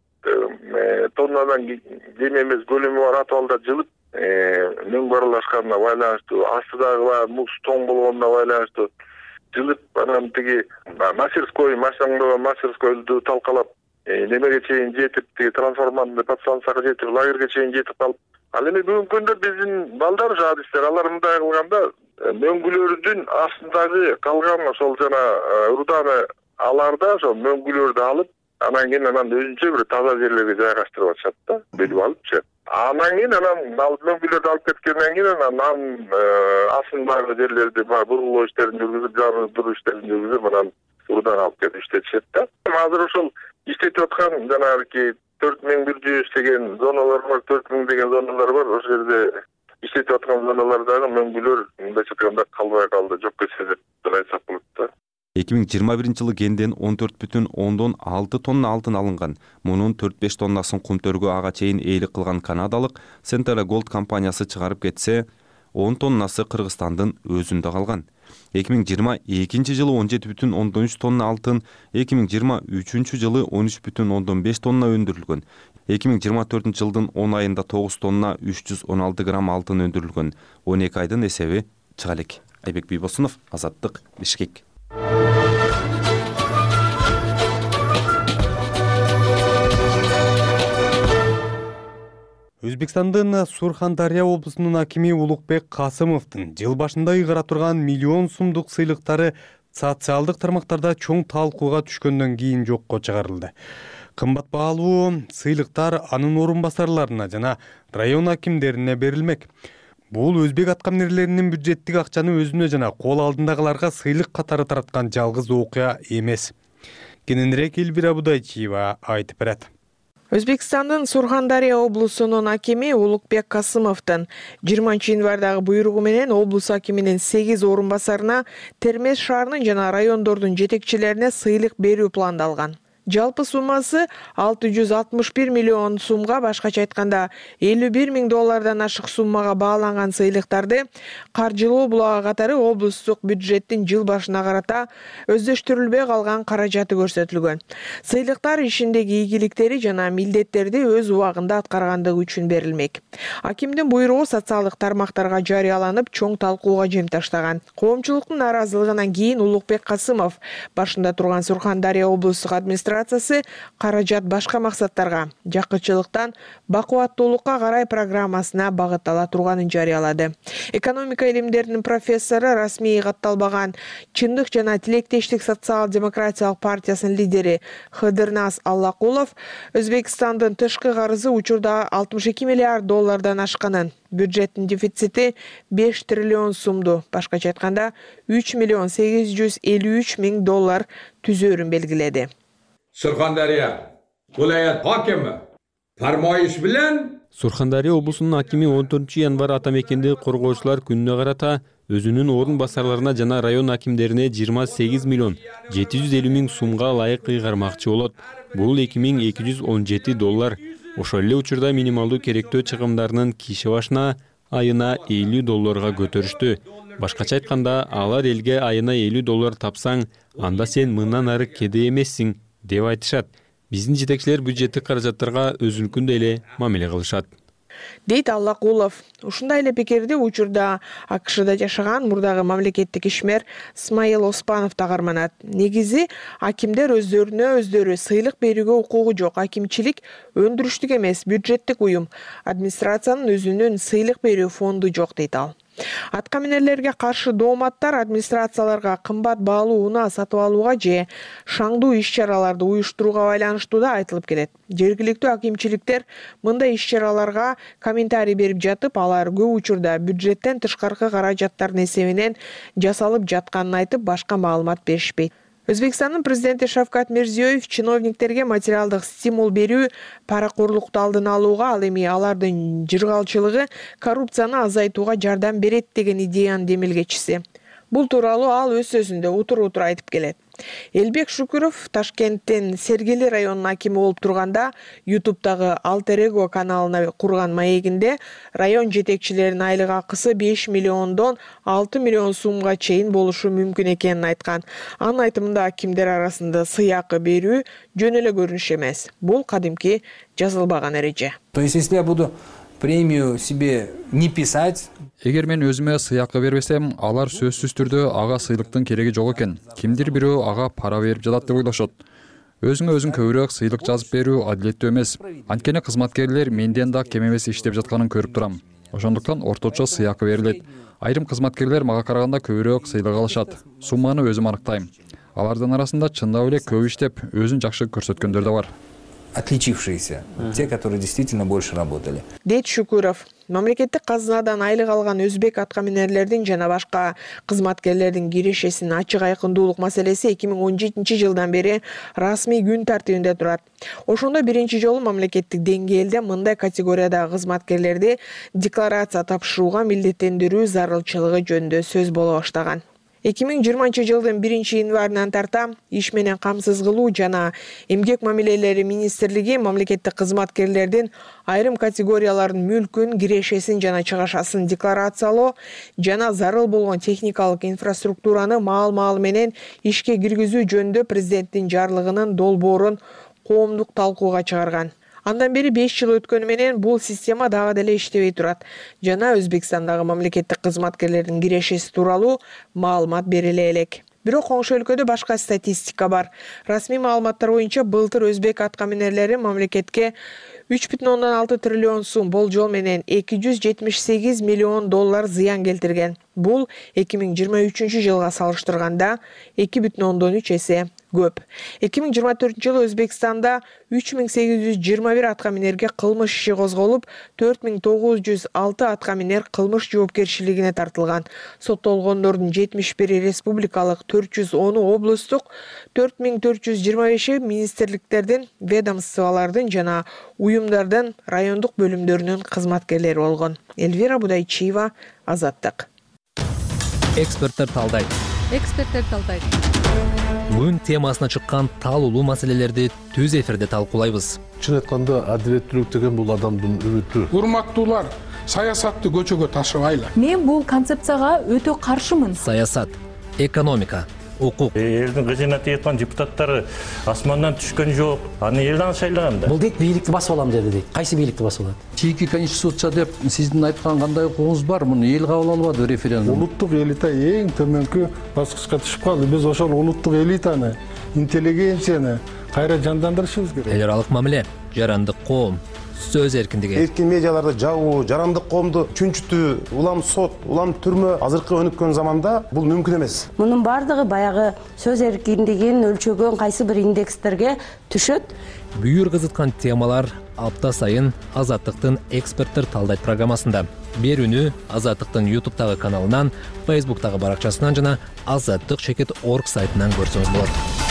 тоннадан кем эмес көлөмү бар атыбалдар жылып, мөңгү аралашканына байланыштуу, астыдагы баягы муз тоң болгонуна байланыштуу жылып, анан тиги мастерской, машиналоо мастерскойду талкалап, немеге чейин жетип, тиги трансформаторный подстанцияга жетип, лагерге чейин жетип калып, ал эми бүгүнкү күндө биздин балдар жадистер, алар мындай кылганда мөңгүлөрдүн астындагы калган ошол жана руданы аларда ошол мөңгүлөрдү алып, анан кийин анан өзүнчө бир таза жерлерге жайгаштырып атышат да, бөлүп алыпчы. Анан кийин анан алып мөңгүлөрдү алып кеткенден кийин анан астындагы жерлерди бурулуу иштерин жүргүзүп, жардыруу иштерин жүргүзүп, анан руданы алып кетип иштетишет да. Азыр ошол иштетип аткан жанагы төрт миң бир жүз деген зоналар бар, төрт миң деген зоналар бар. Ошол жерде иштетип аткан зоналардагы мөңгүлөр мындайча айтканда калбай калды, жокко чыгып деп айтсак болот да. эки миң жыйырма биринчи жылы кенден он төрт бүтүн ондон алты тонна алтын алынган. Мунун төрт беш тоннасын кумтөргө ага чейин ээлик кылган канадалык Center Gold компаниясы чыгарып кетсе, он тоннасы Кыргызстандын өзүндө калган. эки миң жыйырма экинчи жылы он жети бүтүн ондон үч тонна алтын, эки миң жыйырма үчүнчү жылы он үч бүтүн ондон беш тонна өндүрүлгөн. эки миң жыйырма төртүнчү жылдын он айында тогуз тонна үч жүз он алты грамм алтын өндүрүлгөн. он эки айдын эсеби чыга элек. Айбек Бийбосунов, Азаттык, Бишкек. Өзбекстандын Сурхандария облусунун акими Улукбек Касымовдун жыл башында ыйгара турган миллион сумдук сыйлыктары социалдык тармактарда чоң талкууга түшкөндөн кийин жокко чыгарылды. Кымбат баалуу сыйлыктар анын орун басарларына жана район акимдерине берилмек. Бул өзбек аткаминерлеринин бюджеттик акчаны өзүнө жана кол алдындагыларга сыйлык катары тараткан жалгыз окуя эмес. Кененирээк Элвира Будайчиева айтып берет. Өзбекстандын Сурхандария облусунун акими Улукбек Касымовдун жыйырманчы январдагы буйругу менен облус акиминин сегиз орун басарына Термез шаарынын жана райондордун жетекчилерине сыйлык берүү пландалган. Жалпы суммасы алты жүз алтымыш бир миллион сумга, башкача айтканда элүү бир миң доллардан ашык суммага бааланган сыйлыктарды каржылоо булагы катары облустук бюджеттин жыл башына карата өздөштүрүлбөй калган каражаты көрсөтүлгөн. Сыйлыктар ишиндеги ийгиликтери жана милдеттерди өз убагында аткаргандыгы үчүн берилмек. Акимдин буйругу социалдык тармактарга жарыяланып, чоң талкууга жем таштаган. Коомчулуктун нааразылыгынан кийин Улукбек Касымов башында турган Сурхандария облустук администрация администрациясы каражат башка максаттарга, жакынчылыктан бакубаттуулукка карай программасына багыттала турганын жарыялады. Экономика илимдеринин профессору, расмий катталбаган Чындык жана Тилектештик социал-демократиялык партиясынын лидери Хыдырназ Аллакулов Өзбекстандын тышкы карызы учурда алтымыш эки миллиард доллардан ашканын, бюджеттин дефицити беш триллион сумду, башкача айтканда үч миллион сегиз жүз элүү үч миң доллар түзөөрүн белгиледи. Surxondaryo viloyat hokimi farmoyish bilan Surxondaryo облусунун акими он төртүнчү январь атамекенди коргоочулар күнүнө карата өзүнүн орун басарларына жана район акимдерине жыйырма сегиз миллион жети жүз элүү миң сумга ылайык ыйгармакчы болот. Бул эки миң эки жүз он жети доллар. Ошол эле учурда минималдуу керектөө чыгымдарынын киши башына айына элүү долларга көтөрүштү. Башкача айтканда, алар элге айына элүү доллар тапсаң, анда сен мындан ары кедей эмессиң деп айтышат. Биздин жетекчилер бюджеттик каражаттарга өзүнүкүндөй эле мамиле кылышат, дейт Аллакулов. Ушундай эле пикирди учурда АКШда жашаган мурдагы мамлекеттик ишмер Смайыл Оспанов да карманат. Негизи акимдер өздөрүнө өздөрү сыйлык берүүгө укугу жок. Акимчилик өндүрүштүк эмес, бюджеттик уюм. Администрациянын өзүнүн сыйлык берүү фонду жок, дейт ал. Атка минерлерге каршы дооматтар администрацияларга кымбат баалуу унаа сатып алууга же шаңдуу иш-чараларды уюштурууга байланыштуу да айтылып келет. Жергиликтүү акимчиликтер мындай иш-чараларга комментарий берип жатып, алар көп учурда бюджеттен тышкаркы каражаттардын эсебинен жасалып жатканын айтып, башка маалымат беришпейт. Өзбекстандын президенти Шавкат Мирзиёев чиновниктерге материалдык стимул берүү паракорлукту алдын алууга, ал эми алардын жыргалчылыгы коррупцияны азайтууга жардам берет деген идеянын демилгечиси. Бул тууралуу ал өз сөзүндө утур-утур айтып келет. Элбек Шукуров Ташкенттин Сергели районунун акими болуп турганда ютубтагы Алтер Эго каналына курган маегинде район жетекчилеринин айлык акысы беш миллиондон алты миллион сумга чейин болушу мүмкүн экенин айткан. Анын айтымында акимдер арасында сыйакы берүү жөн эле көрүнүш эмес. Бул кадимки жазылбаган эреже. То есть, если я буду премию себе не писать. Эгер мен өзүмө сыйакы бербесем, алар сөзсүз түрдө ага сыйлыктын кереги жок экен. Кимдир бирөө ага пара берип жатат деп ойлошот. Өзүңө өзүң көбүрөөк сыйлык жазып берүү адилеттүү эмес. Анткени кызматкерлер менден да кем эмес иштеп жатканын көрүп турам. Ошондуктан орточо сыйакы берилет. Айрым кызматкерлер мага караганда көбүрөөк сыйлык алышат. Сумманы өзүм аныктайм. Алардын арасында чындап эле көп иштеп, өзүн жакшы көрсөткөндөр да бар. Отличившиеся, те, которые действительно больше работали. Дейт Шукуров. Мамлекеттик казынадан айлык алган өзбек аткаминерлердин жана башка кызматкерлердин кирешесинин ачык айкындуулук маселеси эки миң он жетинчи жылдан бери расмий күн тартибинде турат. Ошондо биринчи жолу мамлекеттик деңгээлде мындай категориядагы кызматкерлерди декларация тапшырууга милдеттендирүү зарылчылыгы жөнүндө сөз боло баштаган. эки миң жыйырманчы жылдын биринчи январынан тарта иш менен камсыз кылуу жана эмгек мамилелери министрлиги мамлекеттик кызматкерлердин айрым категориялардын мүлкүн, кирешесин жана чыгашасын декларациялоо жана зарыл болгон техникалык инфраструктураны маал-маал менен ишке киргизүү жөнүндө президенттин жарлыгынын долбоорун коомдук талкууга чыгарган. Андан бери беш жыл өткөнү менен бул система дагы деле иштебей турат жана Өзбекстандагы мамлекеттик кызматкерлердин кирешеси тууралуу маалымат бериле элек. Бирок коңшу өлкөдө башка статистика бар. Расмий маалыматтар боюнча былтыр өзбек аткаминерлери мамлекетке үч бүтүн ондон алты триллион сум болжол менен эки жүз жетимиш сегиз миллион доллар зыян келтирген. Бул эки миң жыйырма үчүнчү жылга салыштырганда эки бүтүн ондон үч эсе көп. эки миң жыйырма төртүнчү жылы Өзбекстанда үч миң сегиз жүз жыйырма бир аткаминерге кылмыш иши козголуп, төрт миң тогуз жүз алты аткаминер кылмыш жоопкерчилигине тартылган. Соттолгондордун жетимиш бири республикалык, төрт жүз оны облустук, төрт миң төрт жүз жыйырма беши министрликтердин, ведомстволордун жана уюмдардын райондук бөлүмдөрүнүн кызматкерлери болгон. Эльвира Будайчиева, Азаттык. Эксперттер талдайт. Эксперттер талдайт. Күн темасына чыккан талуулуу маселелерди түз эфирде талкуулайбыз. Чын айтканда, адилеттүүлүк деген бул адамдын үмүтү. Урматтуулар, саясатты көчөгө ташыбайлы. Мен бул концепцияга өтө каршымын. Саясат, экономика, укук. Элдин кызына тиеткан депутаттары асмандан түшкөн жок. Аны элден шайлаган да. Бул дейт бийликти басып алам деди дейт. Кайсы бийликти басып алат? Чийки конституция деп сиздин айткан кандай укугуңуз бар? Муну эл кабыл албады референдум. Улуттук элита эң төмөнкү баскычка түшүп калды. Биз ошол улуттук элитаны, интеллигенцияны кайра жандандырышыбыз керек. эл аралык мамиле, жарандык коом, сөз эркиндиги. Эркин медиаларды жабуу, жарандык коомду чүнчүтүү, улам сот, улам түрмө азыркы өнүккөн заманда бул мүмкүн эмес. Мунун бардыгы баягы сөз эркиндигин өлчөгөн кайсы бир индекстерге түшөт. Бүйүр кызыткан темалар апта сайын Азаттыктын эксперттер талдайт программасында. Берүүнү Азаттыктын ютубтагы каналынан, фейсбуктагы баракчасынан жана азаттык чекит точка орг сайтынан көрсөңүз болот.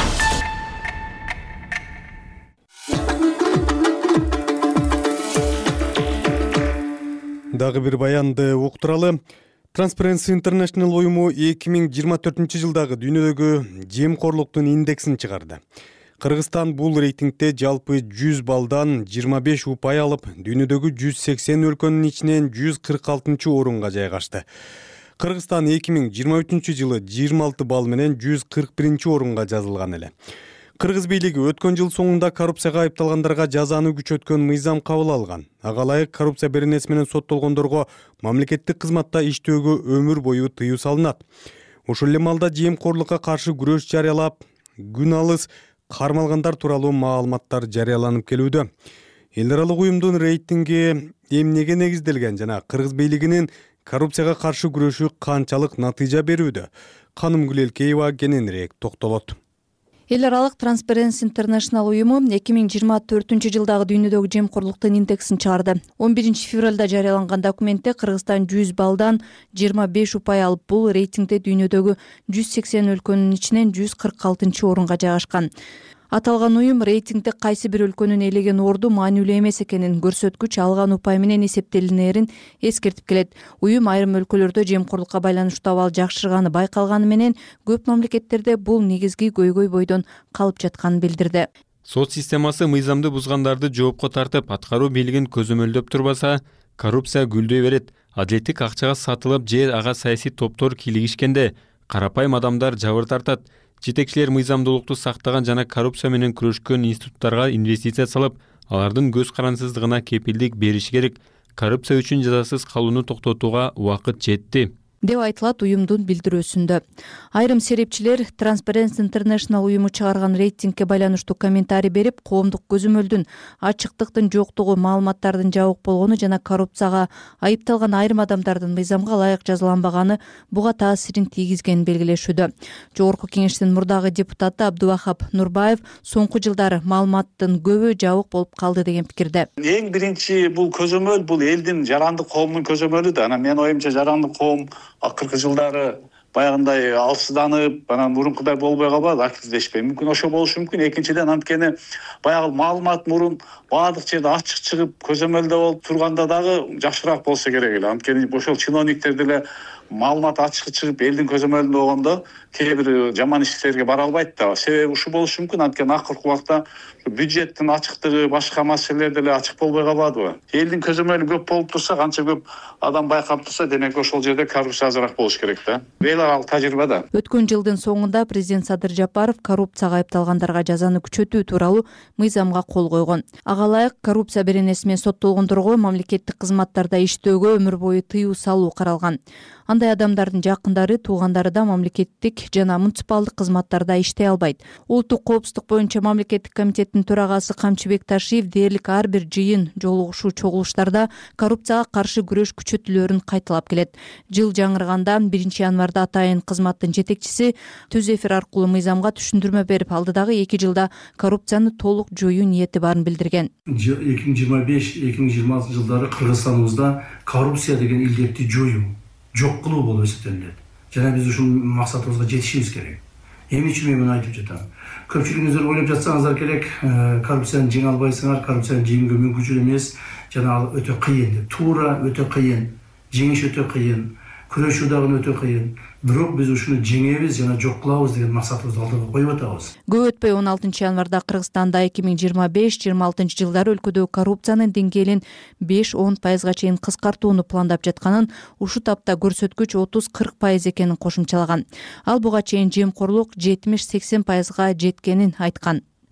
Дагы бир баянды уктуралы. Transparency International уюму эки миң жыйырма төртүнчү жылдагы дүйнөдөгү жемкорлуктун индексин чыгарды. Кыргызстан бул рейтингде жалпы жүз балдан жыйырма беш упай алып, дүйнөдөгү жүз сексен өлкөнүн ичинен жүз кырк алтынчы орунга жайгашты. Кыргызстан эки миң жыйырма үчүнчү жылы жыйырма алты балл менен жүз кырк биринчи орунга жазылган эле. Кыргыз бийлиги өткөн жыл соңунда коррупцияга айыпталгандарга жазаны күчөткөн мыйзам кабыл алган. Ага ылайык коррупция беренеси менен соттолгондорго мамлекеттик кызматта иштөөгө өмүр бою тыюу салынат. Ушул эле маалда жемкорлукка каршы күрөш жарыялап, күн алыс кармалгандар тууралуу маалыматтар жарыяланып келүүдө. Эл аралык уюмдун рейтинги эмнеге негизделген жана Кыргыз бийлигинин коррупцияга каршы күрөшү канчалык натыйжа берүүдө? Канымгүл Элкеева кененирээк токтолот. Эл аралык Transparency International уюму эки миң жыйырма төртүнчү жылдагы дүйнөдөгү жемкорлуктун индексин чыгарды. он биринчи февралда жарыяланган документте Кыргызстан жүз балдан жыйырма беш упай алып, бул рейтингде дүйнөдөгү жүз сексен өлкөнүн ичинен жүз кырк алтынчы орунга жайгашкан. Аталган уюм рейтингде кайсы бир өлкөнүн ээлеген орду маанилүү эмес экенин, көрсөткүч алган упай менен эсептелинерин эскертип келет. Уюм айрым өлкөлөрдө жемкорлукка байланыштуу абал жакшырганы байкалганы менен көп мамлекеттерде бул негизги көйгөй бойдон калып жатканын билдирди. Сот системасы мыйзамды бузгандарды жоопко тартып, аткаруу бийлигин көзөмөлдөп турбаса, коррупция гүлдөй берет. Адилеттик акчага сатылып же ага саясий топтор кийлигишкенде карапайым адамдар жабыр тартат. Жетекчилер мыйзамдуулукту сактаган жана коррупция менен күрөшкөн институттарга инвестиция салып, алардын көз карансыздыгына кепилдик бериши керек. Коррупция үчүн жазасыз калууну токтотууга убакыт жетти, деп айтылат уюмдун билдирүүсүндө. Айрым серепчилер Transparency International уюму чыгарган рейтингке байланыштуу комментарий берип, коомдук көзөмөлдүн, ачыктыктын жоктугу, маалыматтардын жабык болгону жана коррупцияга айыпталган айрым адамдардын мыйзамга ылайык жазаланбаганы буга таасирин тийгизгенин белгилешүүдө. Жогорку кеңештин мурдагы депутаты Абдувахап Нурбаев соңку жылдары маалыматтын көбү жабык болуп калды деген пикирде. Эң биринчи бул көзөмөл бул элдин жарандык коомдун көзөмөлү да. Анан менин оюмча жарандык коом акыркы жылдары баягындай алсызданып, анан мурункудай болбой калбады, активдешпей. Мүмкүн ошо болушу мүмкүн. Экинчиден, анткени баягы маалымат мурун баардык жерде ачык чыгып, көзөмөлдө болуп турганда дагы жакшыраак болсо керек эле. Анткени ошол чиновниктер деле маалымат ачык чыгып, элдин көзөмөлүндө болгондо кээ бир жаман иштерге бара албайт да. Себеби ушул болушу мүмкүн. Анткени акыркы убакта бюджеттин ачыктыгы, башка маселелер деле ачык болбой калбадыбы? Элдин көзөмөлү көп болуп турса, канча көп адам байкап турса, демек ошол жерде коррупция азыраак болуш керек да. Эл аралык тажрыйба да. Өткөн жылдын соңунда президент Садыр Жапаров коррупцияга айыпталгандарга жазаны күчөтүү тууралуу мыйзамга кол койгон. Ага ылайык коррупция беренеси менен соттолгондорго мамлекеттик кызматтарда иштөөгө өмүр бою тыюу салуу каралган. Андай адамдардын жакындары, туугандары да мамлекеттик жана муниципалдык кызматтарда иштей албайт. Улуттук коопсуздук боюнча мамлекеттик комитеттин төрагасы Камчыбек Ташиев дээрлик ар бир жыйын, жолугушуу, чогулуштарда коррупцияга каршы күрөш күчөтүлөөрүн кайталап келет. Жыл жаңырганда биринчи январда атайын кызматтын жетекчиси түз эфир аркылуу мыйзамга түшүндүрмө берип, алдыдагы эки жылда коррупцияны толук жоюу ниети барын билдирген. эки миң жыйырма беш эки миң жыйырма алтынчы жылдары Кыргызстаныбызда коррупция деген илдетти жоюу, жок кылуу болуп эсептелет. Жана биз ушул максатыбызга жетишибиз керек. Эмне үчүн мен муну айтып жатам? Көпчүлүгүңүздөр ойлоп жатсаңыздар керек, коррупцияны жеңе албайсыңар, коррупцияны жеңүүгө мүмкүнчүл эмес, жана ал өтө кыйын деп. Туура өтө кыйын, жеңиш өтө кыйын, күрөшүү дагы өтө кыйын. Бирок биз ушуну жеңебиз жана жок кылабыз деген максатыбызды алдыга коюп атабыз. Көп өтпөй он алтынчы январда Кыргызстанда эки миң жыйырма беш жыйырма алтынчы жылдары өлкөдөгү коррупциянын деңгээлин беш он пайызга чейин кыскартууну пландап жатканын, ушу тапта көрсөткүч отуз кырк пайыз экенин кошумчалаган. Ал буга чейин жемкорлук жетимиш сексен пайызга жеткенин айткан.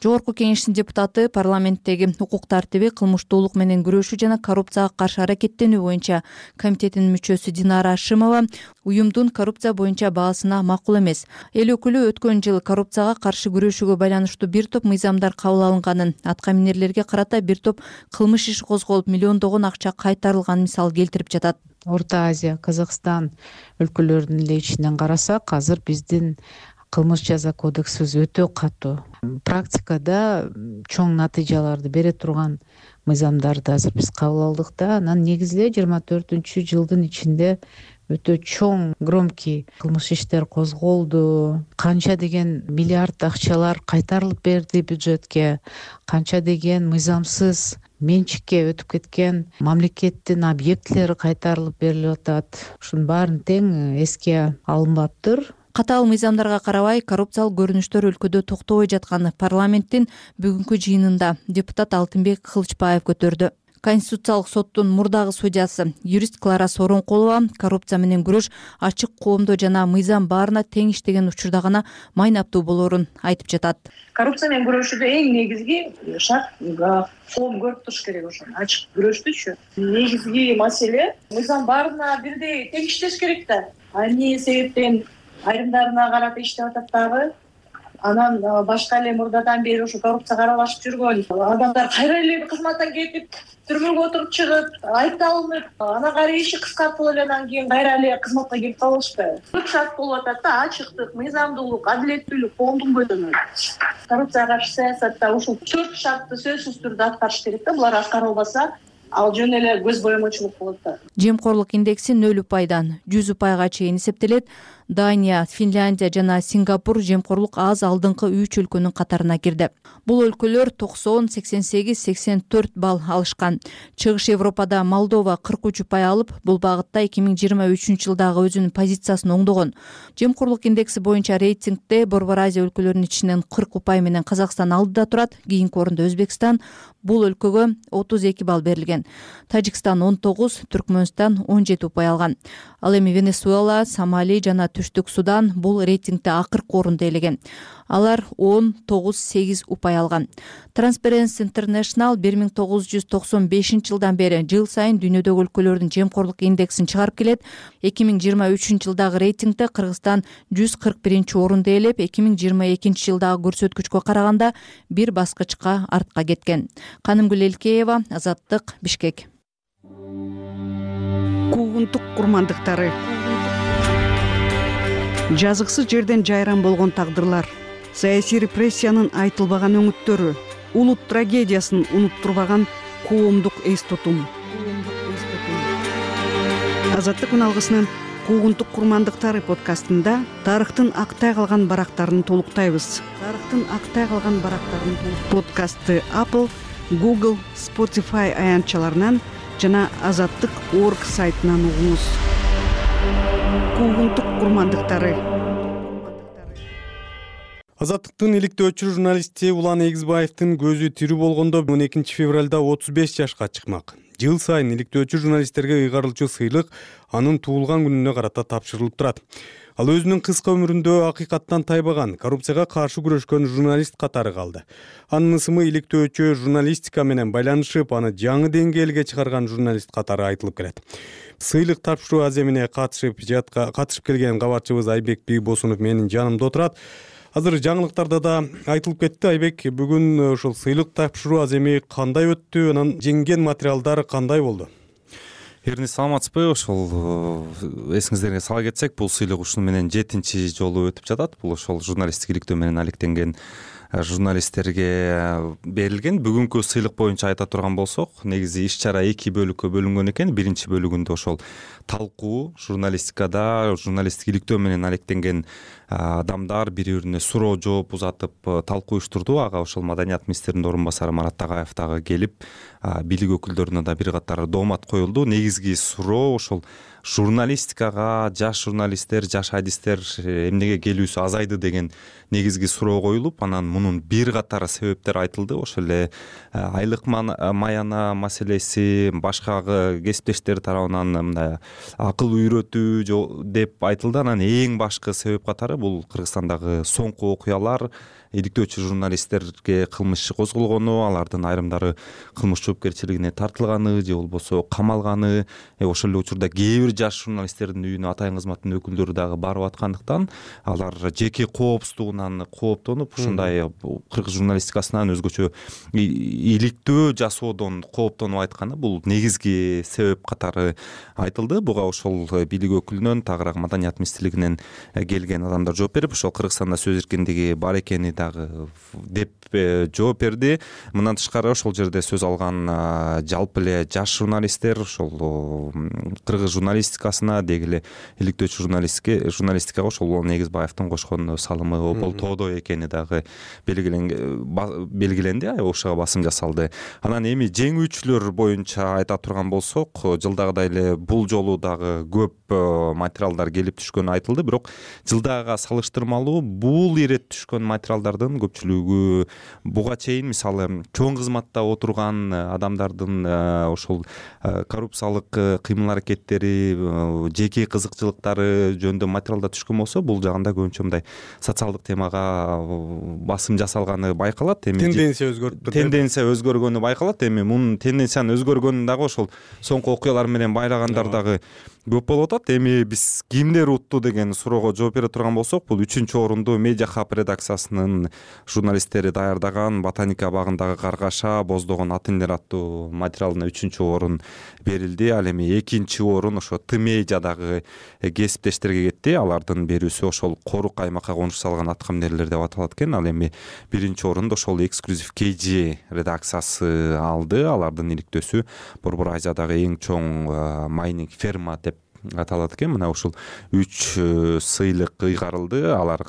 Жогорку кеңештин депутаты парламенттеги укук тартиби, кылмыштуулук менен күрөшүү жана коррупцияга каршы аракеттенүү боюнча комитетинин мүчөсү Динара Ашимова уюмдун коррупция боюнча баасына макул эмес. Эл өкүлү өткөн жылы коррупцияга каршы күрөшүүгө байланыштуу бир топ мыйзамдар кабыл алынганын, атка минерлерге карата бир топ кылмыш иши козголуп, миллиондогон акча кайтарылганын мисал келтирип жатат. Орто Азия, Казакстан өлкөлөрүнүн эле ичинен карасак, азыр биздин кылмыш жаза кодексибиз өтө катуу. Практикада чоң натыйжаларды бере турган мыйзамдарды азыр биз кабыл алдык да, анан негизинде жыйырма төртүнчү жылдын ичинде өтө чоң громкий кылмыш иштер козголду. Канча деген миллиард акчалар кайтарылып берди бюджетке, канча деген мыйзамсыз менчикке өтүп кеткен мамлекеттин объектилери кайтарылып берилип атат. Ушунун баарын тең эске алынбаптыр. Катаал мыйзамдарга карабай, коррупциялык көрүнүштөр өлкөдө токтобой жатканы парламенттин бүгүнкү жыйынында депутат Алтынбек Кылычбаев көтөрдү. Конституциялык соттун мурдагы судьясы юрист Клара Сооронкулова коррупция менен күрөш ачык коомдо жана мыйзам баарына тең иштеген учурда гана майнаптуу болоорун айтып жатат. Коррупция менен күрөшүүдө эң негизги шарт коом көрүп туруш керек ошону. Ачык күрөштүчү. Негизги маселе мыйзам баарына бирдей тең иштеш керек да. Эмне себептен айрымдарына карата иштеп атат дагы. Анан башка эле мурдадан бери ошо коррупцияга аралашып жүргөн адамдар кайра эле кызматтан кетип, түрмөгө отуруп чыгып, айыпталынып, анан кайра иши кыскартылып эле анан кийин кайра эле кызматка келип калышпайбы. Көп шарт болуп атат да, ачыктык, мыйзамдуулук, адилеттүүлүк коомдун көзүнөн. Коррупцияга каршы саясатта ушул төрт шартты сөзсүз түрдө аткарыш керек да, булар аткарылбаса, ал жөн эле көз боемочулук болот да. Жемкорлук индекси нөл упайдан жүз упайга чейин эсептелет. Дания, Финляндия жана Сингапур жемкорлук аз алдыңкы үч өлкөнүн катарына кирди. Бул өлкөлөр токсон, сексен сегиз, сексен төрт балл алышкан. Чыгыш Европада Молдова кырк үч упай алып, бул багытта эки миң жыйырма үчүнчү жылдагы өзүнүн позициясын оңдогон. Жемкорлук индекси боюнча рейтингде Борбор Азия өлкөлөрүнүн ичинен кырк упай менен Казакстан алдыда турат, кийинки орунда Өзбекстан. Бул өлкөгө отуз эки балл берилген. Тажикстан он тогуз, Түркмөнстан он жети упай алган. Ал эми Венесуэла, Сомали жана Түштүк Судан бул рейтингде акыркы орунду ээлеген. Алар он тогуз, сегиз упай алган. Transparency International бир миң тогуз жүз токсон бешинчи жылдан бери жыл сайын дүйнөдөгү өлкөлөрдүн жемкорлук индексин чыгарып келет. эки миң жыйырма үчүнчү жылдагы рейтингде Кыргызстан жүз кырк биринчи орунду ээлеп, эки миң жыйырма экинчи жылдагы көрсөткүчкө караганда бир баскычка артка кеткен. Канымгүл Элкеева, Азаттык, Бишкек. Куугунтук курмандыктары. Жазыксыз жерден жайран болгон тагдырлар, саясий репрессиянын айтылбаган өңүттөрү, улут трагедиясын унуттурбаган коомдук эс тутум. Азаттык үналгысынын Куугунтук курмандыктары подкастында тарыхтын актай калган барактарын толуктайбыз. Тарыхтын актай калган барактарын подкастты Apple, Google, Spotify аянтчаларынан жана азаттык точка орг сайтынан угуңуз. Куугунтук курмандыктары. Азаттыктын иликтөөчү журналисти Улан Эгизбаевдин көзү тирүү болгондо он экинчи февралда отуз беш жашка чыкмак. Жыл сайын иликтөөчү журналисттерге ыйгарылчу сыйлык анын туулган күнүнө карата тапшырылып турат. Ал өзүнүн кыска өмүрүндө акыйкаттан тайбаган, коррупцияга каршы күрөшкөн журналист катары калды. Анын ысымы иликтөөчү журналистика менен байланышып, аны жаңы деңгээлге чыгарган журналист катары айтылып келет. Сыйлык тапшыруу аземине катышып жатка катышып келген кабарчыбыз Айбек Бийбосунов менин жанымда отурат. Азыр жаңылыктарда да айтылып кетти. Айбек, бүгүн ошол сыйлык тапшыруу аземи кандай өттү? Анан жеңген материалдар кандай болду? Эрни, саламатсызбы? Ошол эсиңиздерге сала кетсек, бул сыйлык ушуну менен жетинчи жолу өтүп жатат. Бул ошол журналисттик иликтөө менен алектенген журналисттерге берилген. Бүгүнкү сыйлык боюнча айта турган болсок, негизи иш-чара эки бөлүккө бөлүнгөн экен. Биринчи бөлүгүндө ошол талкуу, журналистикада, журналисттик иликтөө менен алектенген адамдар бири-бирине суроо жооп узатып талкуу уюштурду. Ага ошол Маданият министринин орун басары Марат Тагаев дагы келип, бийлик өкүлдөрүнө да бир катар доомат коюлду. Негизги суроо ошол журналистикага жаш журналисттер, жаш адистер эмнеге келүүсү азайды деген негизги суроо коюлуп, анан мунун бир катар себептери айтылды. Ошол эле айлык маяна маселеси, башка кесиптештер тарабынан мындай акыл үйрөтүү деп айтылды. Анан эң башкы себеп катары бул Кыргызстандагы соңку окуялар, иликтөөчү журналисттерге кылмыш иши козголгону, алардын айрымдары кылмыш жоопкерчилигине тартылганы же болбосо камалганы, ошол эле учурда кээ бир жаш журналисттердин үйүнө атайын кызматтын өкүлдөрү дагы барып аткандыктан алар жеке коопсуздугунан кооптонуп ушундай кыргыз журналистикасынан өзгөчө иликтөө жасоодон кооптонуп айтканы бул негизги себеп катары айтылды. Буга ошол бийлик өкүлүнөн тагыраак маданият министрлигинен келген адамдар жооп берип, ошол Кыргызстанда сөз эркиндиги бар экени дагы деп жооп берди. Мындан тышкары ошол жерде сөз алган жалпы эле жаш журналисттер ошол кыргыз журналистикасына деги эле иликтөөчү журналистикага ошол Негизбаевдин кошкон салымы болтоодо экени дагы белгиленди, ошого басым жасалды. Анан эми жеңүүчүлөр боюнча айта турган болсок, жылдагыдай эле бул жолу дагы көп материалдар келип түшкөнү айтылды, бирок жылдагыга салыштырмалуу бул ирет түшкөн материалдардын көпчүлүгү буга чейин мисалы чоң кызматта отурган адамдардын ошол коррупциялык кыймыл аракеттери, жеке кызыкчылыктары жөнүндө материалдар түшкөн болсо, бул жагында көбүнчө мындай социалдык темага басым жасалганы байкалат. Эми тенденция өзгөрүп тенденция өзгөргөнү байкалат. Эми мунун тенденциянын өзгөргөнүн дагы ошол соңку окуялар менен байлагандар дагы көп болуп атат. Эми биз кимдер утту деген суроого жооп бере турган болсок, бул үчүнчү орунду Медиа Хаб редакциясынын журналисттери даярдаган Ботаника багындагы каргаша боздогон атендер аттуу материалына үчүнчү орун берилди. Ал эми экинчи орун ошо Т-медиадагы кесиптештерге кетти. Алардын берүүсү ошол Корук аймакка конуш салган аткаминерлер деп аталат экен. Ал эми биринчи орунду ошол Эксклюзив кей джи редакциясы алды. Алардын иликтөөсү Борбор Азиядагы эң чоң майнинг ферма деп аталат экен. Мына ушул үч сыйлык ыйгарылды.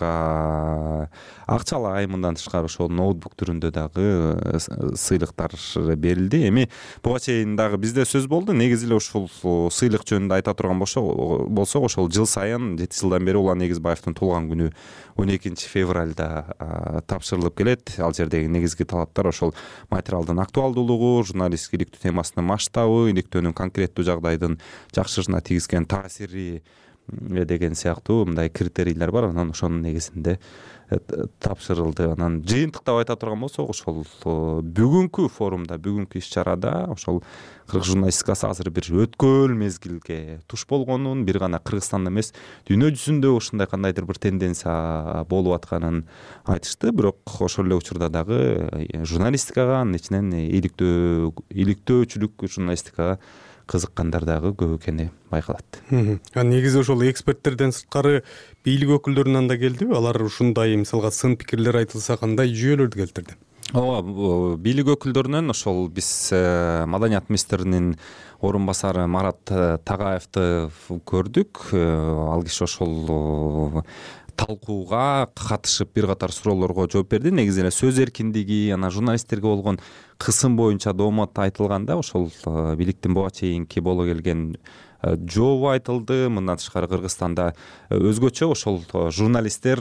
Аларга акчалай, мындан тышкары ошол ноутбук түрүндө дагы сыйлыктар берилди. Эми буга чейин дагы бизде сөз болду. Негизи эле ушул сыйлык жөнүндө айта турган болсок, ошол жыл сайын жети жылдан бери Улан Негизбаевдин туулган күнү он экинчи февралда тапшырылып келет. Ал жердеги негизги талаптар ошол материалдын актуалдуулугу, журналисттик иликтөө темасынын масштабы, иликтөөнүн конкреттүү жагдайдын жакшырышына тийгизген таасири деген сыяктуу мындай критерийлер бар. Анан ошонун негизинде тапшырылды. Анан жыйынтыктап айта турган болсок, ошол бүгүнкү форумда, бүгүнкү иш чарада ошол кыргыз журналистикасы азыр бир өткөл мезгилге туш болгонун, бир гана Кыргызстанда эмес, дүйнө жүзүндө ушундай кандайдыр бир тенденция болуп атканын айтышты. Бирок ошол эле учурда дагы журналистикага, анын ичинен иликтөө иликтөөчүлүк журналистикага кызыккандар дагы көп экени байкалат. Негизи ошол эксперттерден сырткары бийлик өкүлдөрүнөн да келдиби? Алар ушундай мисалга сын пикирлер айтылса кандай жүйөлөрдү келтирди? Ооба, бийлик өкүлдөрүнөн ошол биз маданият министринин орун басары Марат Тагаевди көрдүк. Ал киши ошол талкууга катышып бир катар суроолорго жооп берди. Негизи эле сөз эркиндиги, анан журналисттерге болгон кысым боюнча доомат айтылганда ошол бийликтин буга чейинки боло келген жообу айтылды. Мындан тышкары Кыргызстанда өзгөчө ошол журналисттер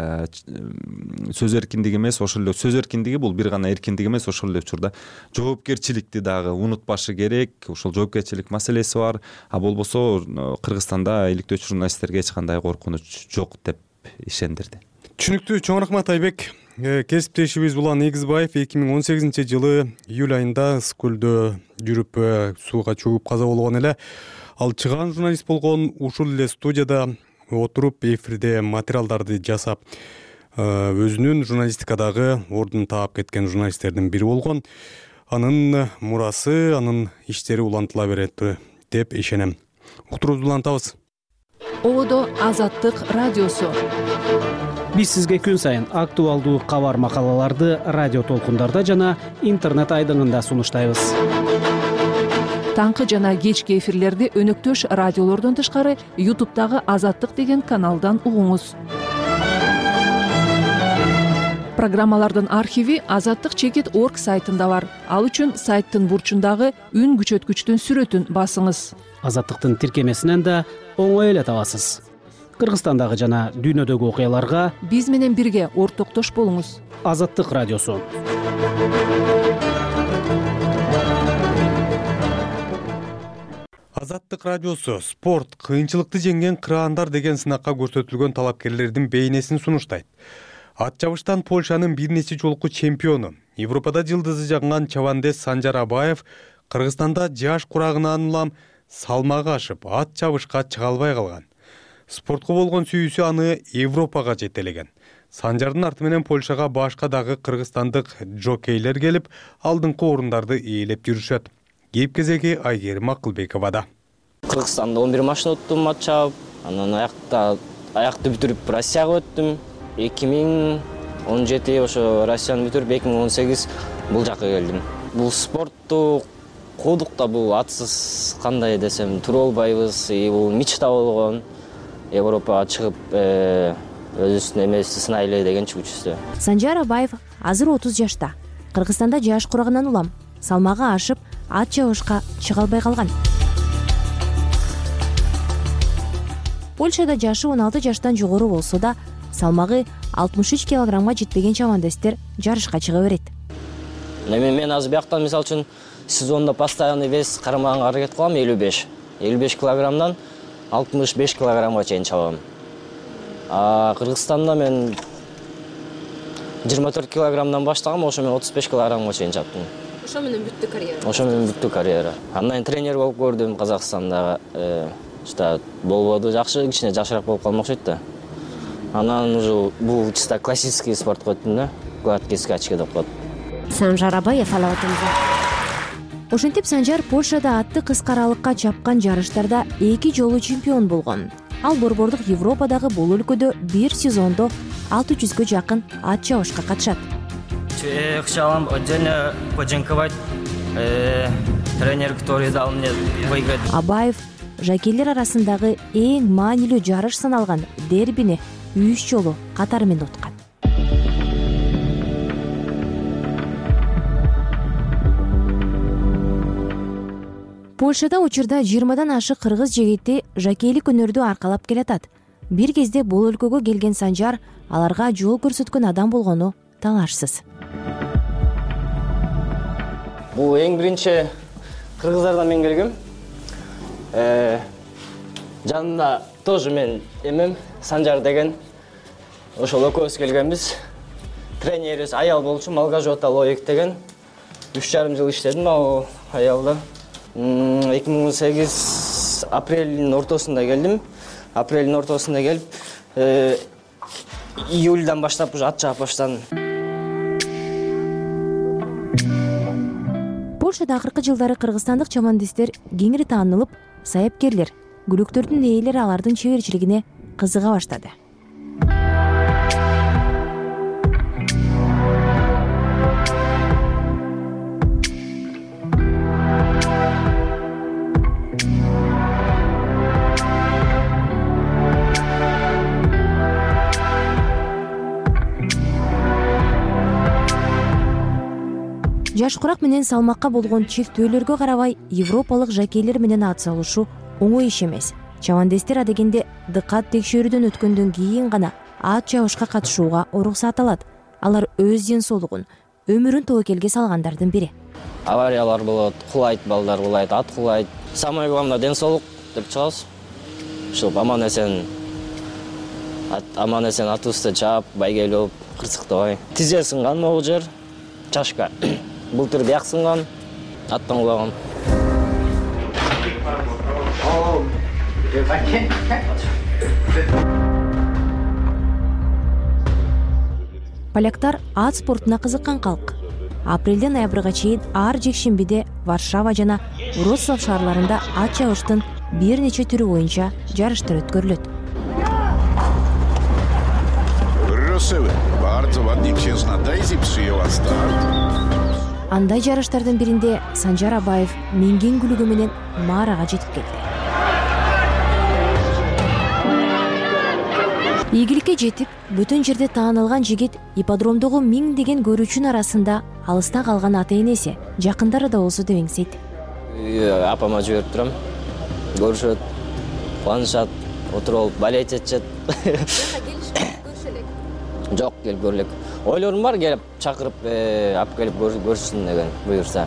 сөз эркиндиги эмес, ошол эле сөз эркиндиги бул бир гана эркиндик эмес, ошол эле учурда жоопкерчиликти дагы унутпашы керек. Ошол жоопкерчилик маселеси бар. А болбосо Кыргызстанда иликтөөчү журналисттерге эч кандай коркунуч жок деп ишендирди. Түшүнүктүү, чоң рахмат Айбек. Кесиптешибиз Улан Негизбаев эки миң он сегизинчи жылы июль айында Ысык көлдө жүрүп сууга чөгүп каза болгон эле. Ал чыгаан журналист болгон, ушул эле студияда отуруп эфирде материалдарды жасап, өзүнүн журналистикадагы ордун таап кеткен журналисттердин бири болгон. Анын мурасы, анын иштери улантыла берет деп ишенем. Уктуруубузду улантабыз. Одо Азаттык радиосу. Биз сизге күн сайын актуалдуу кабар макалаларды радио толкундарда жана интернет айдыңында сунуштайбыз. Таңкы жана кечки эфирлерди өнөктөш радиолордон тышкары ютубтагы Азаттык деген каналдан угуңуз. Программалардын архиви азаттык чекит точка орг сайтында бар. Ал үчүн сайттын бурчундагы үн күчөткүчтүн сүрөтүн басыңыз. Азаттыктын тиркемесинен да оңой эле табасыз. Кыргызстандагы жана дүйнөдөгү окуяларга биз менен бирге ортоктош болуңуз. Азаттык радиосу. Азаттык радиосу спорт, кыйынчылыкты жеңген кыраандар деген сынакка көрсөтүлгөн талапкерлердин бейнесин сунуштайт. Ат чабыштан Польшанын бир нече жолку чемпиону, Европада жылдызы жагынган чабандес Санжар Абаев Кыргызстанда жаш курагынан улам салмагы ашып, ат чабышка чыга албай калган. Спортко болгон сүйүүсү аны Европага жетелеген. Санжардын арты менен Польшага башка дагы кыргызстандык жокейлер келип, алдыңкы орундарды ээлеп жүрүшөт. Кеп кезеги Айгерим Акылбековада. Кыргызстанда он бир машина уттум ат чабып, анан аякта аякты бүтүрүп Россияга өттүм. эки миң он жети ошо Россияны бүтүрүп эки миң он сегиз бул жака келдим. Бул спортту куудук да, бул атсыз кандай десем тура албайбыз. Бул мечта болгон. Европага чыгып өзүбүздүн эмебизди сынайлы деген чүгүчүсү. Санжар Абаев азыр отуз жашта. Кыргызстанда жаш курагынан улам. Салмагы ашып, ат чабышка чыга албай калган. Польшада жашы он алты жаштан жогору болсо да, салмагы алтымыш үч килограммга жетпеген чабандестер жарышка чыга берет. Эми мен азыр бияктан мисалы үчүн сезонда постоянный вес кармаганга аракет кылам, элүү беш. элүү беш килограммдан алтымыш беш килограммга чейин чабам. А Кыргызстанда мен жыйырма төрт килограммдан баштагам, ошо мен отуз беш килограммга чейин чаптым. Ошо менен бүттү карьера. Ошо менен бүттү карьера. Андан тренер болуп көрдүм Казакстанда. Что болбоду, жакшы, кичине жакшыраак болуп калмакчы да. Анан уже бул чисто классический спортко өттүм да. Гладкий скачка деп коет. Санжар Абаев алабатымызда. Ошентип Санжар Польшада атты кыска аралыкка чапкан жарыштарда эки жолу чемпион болгон. Ал борбордук Европадагы бул өлкөдө бир сезондо алты жүзгө жакын ат чабышка катышат. Я хотел отдельно подяковать тренеру, который дал мне выиграть. Абаев жакейлер арасындагы эң маанилүү жарыш саналган дербини үч жолу катары менен уткан. Польшада учурда жыйырмадан ашык кыргыз жигити жакейлик өнөрдү аркалап келатат. Бир кезде бул өлкөгө келген Санжар аларга жол көрсөткөн адам болгону талашсыз. Бул эң биринчи кыргыздардан мен келгем. Жанында тоже мен эмем Санжар деген ошол экөөбүз келгенбиз. Тренерибиз аял болчу, Малгажота Лоек деген. үч жарым жыл иштедим ал аялда. эки миң он сегиз апрелдин ортосунда келдим. Апрелдин ортосунда келип, июльдан баштап уже ат чаап баштадым. Польшада акыркы жылдары кыргызстандык чабандестер кеңири таанылып, саяпкерлер, күлүктөрдүн ээлери алардын чеберчилигине кызыга баштады. Жаш курак менен салмакка болгон чектөөлөргө карабай европалык жакейлер менен ат салышу оңой иш эмес. Чабандестер адегенде дыкат текшерүүдөн өткөндөн кийин гана ат чабышка катышууга уруксат алат. Алар өз ден соолугун, өмүрүн тобокелге салгандардын бири. Авариялар болот, кулайт, балдар кулайт, ат кулайт. Самое главное ден соолук деп чыгабыз. Ушул аман эсен аман эсен атыбызды чаап, байгелеп, кырсыктабай. Тизе сынган могу жер, чашка. Былтыр бияк сынган, аттан кулаган. Поляктар ат спортуна кызыккан калк. Апрелден ноябрга чейин ар жекшембиде Варшава жана Вроцлав шаарларында ат чабыштын бир нече түрү боюнча жарыштар өткөрүлөт. Андай жарыштардын биринде Санжар Абаев минген күлүгү менен Марага жетип келди. Ийгиликке жетип, бүтүн жерде таанылган жигит ипподромдогу миңдеген көрүүчүнүн арасында алыста калган ата энеси, жакындары да болсо деп эңсейт. Апама жиберип турам. Көрүшөт, кубанышат, отуруп балет этишет. Жок, келип көрөлүк. Ойлорум бар, келип чакырып, алып келип көрсүн деген буйрса.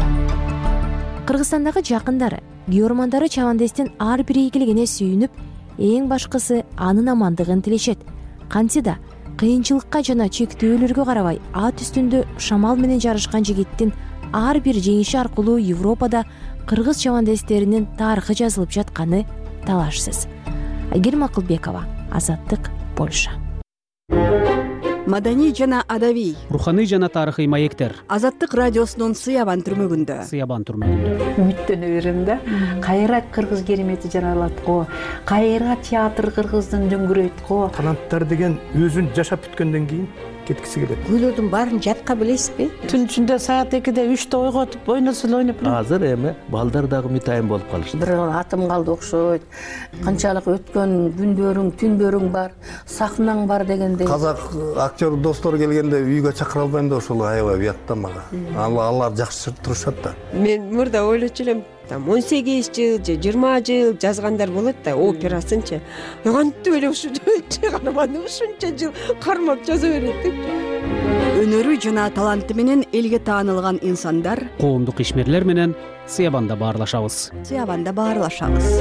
Кыргызстандагы жакындары, геормандары чабандестин ар бир ийгилигине сүйүнүп, эң башкысы анын амандыгын тилешет. Кантсе да кыйынчылыкка жана чектөөлөргө карабай ат үстүндө шамал менен жарышкан жигиттин ар бир жеңиши аркылуу Европада кыргыз чабандестеринин тарыхы жазылып жатканы талашсыз. Айгерим Акылбекова, Азаттык, Польша. Маданий жана адабий, руханий жана тарыхый маектер. Азаттык радиосунун Сыябан түрмөгүндө. Сыябан түрмөгүндө. Үмүттөнө берем да. Кайра кыргыз керемети жаралат го. Кайра театр кыргыздын дөңгүрөйт го. Таланттар деген өзүн жашап бүткөндөн кийин кеткиси келет. Күйлөрдүн баарын жатка билесизби? Түн ичинде саат экиде үчтө ойготуп ойносун ойноп. Азыр эми балдар дагы мытайын болуп калышты. Бир атым калды окшойт. Канчалык өткөн күндөрүң, түндөрүң бар, сахнаң бар дегендей. Казак актер достор келгенде үйгө чакыра албайм да ошол аябай уятта мага. Алар жакшы турушат да. Мен мурда ойлочу элем, там он сегиз жыл же жыйырма жыл жазгандар болот да, операсынчы. Кантип эле ушул чыгарманы ушунча жыл кармап жаза берет деп. Өнөрү жана таланты менен элге таанылган инсандар, коомдук ишмерлер менен Сыябанда баарлашабыз. Сыябанда баарлашабыз.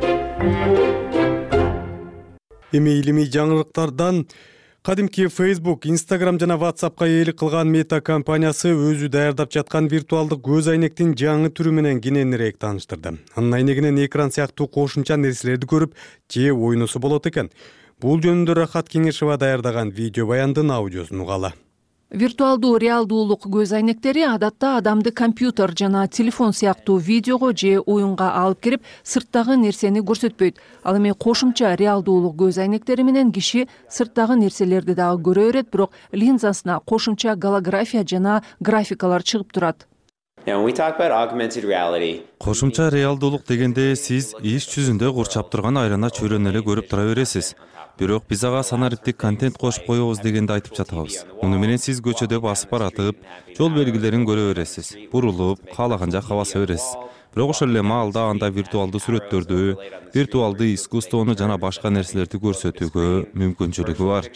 Эми илимий жаңылыктардан кадимки Facebook, Instagram жана WhatsAppка ээлик кылган Meta компаниясы өзү даярдап жаткан виртуалдык көз айнектин жаңы түрү менен кененирээк тааныштырды. Анын айнегинен экран сыяктуу кошумча нерселерди көрүп, же ойносу болот экен. Бул жөнүндө Рахат Кеңешева даярдаган видео баяндын аудиосун угалы. Виртуалдуу реалдуулук көз айнектери адатта адамды компьютер жана телефон сыяктуу видеого же оюнга алып кирип, сырттагы нерсени көрсөтпөйт. Ал эми кошумча реалдуулук көз айнектери менен киши сырттагы нерселерди дагы көрө берет, бирок линзасына кошумча голография жана графикалар чыгып турат. Кошумча реалдуулук дегенде сиз иш жүзүндө курчап турган айлана чөйрөнү эле көрүп тура бересиз. Бирок биз ага санариптик контент кошуп коебуз дегенди айтып жатабыз. Муну менен сиз көчөдө басып баратып, жол белгилерин көрө бересиз. Бурулуп, каалаган жакка баса бересиз. Бирок ошол эле маалда анда виртуалдуу сүрөттөрдү, виртуалдуу искусствону жана башка нерселерди көрсөтүүгө мүмкүнчүлүгү бар.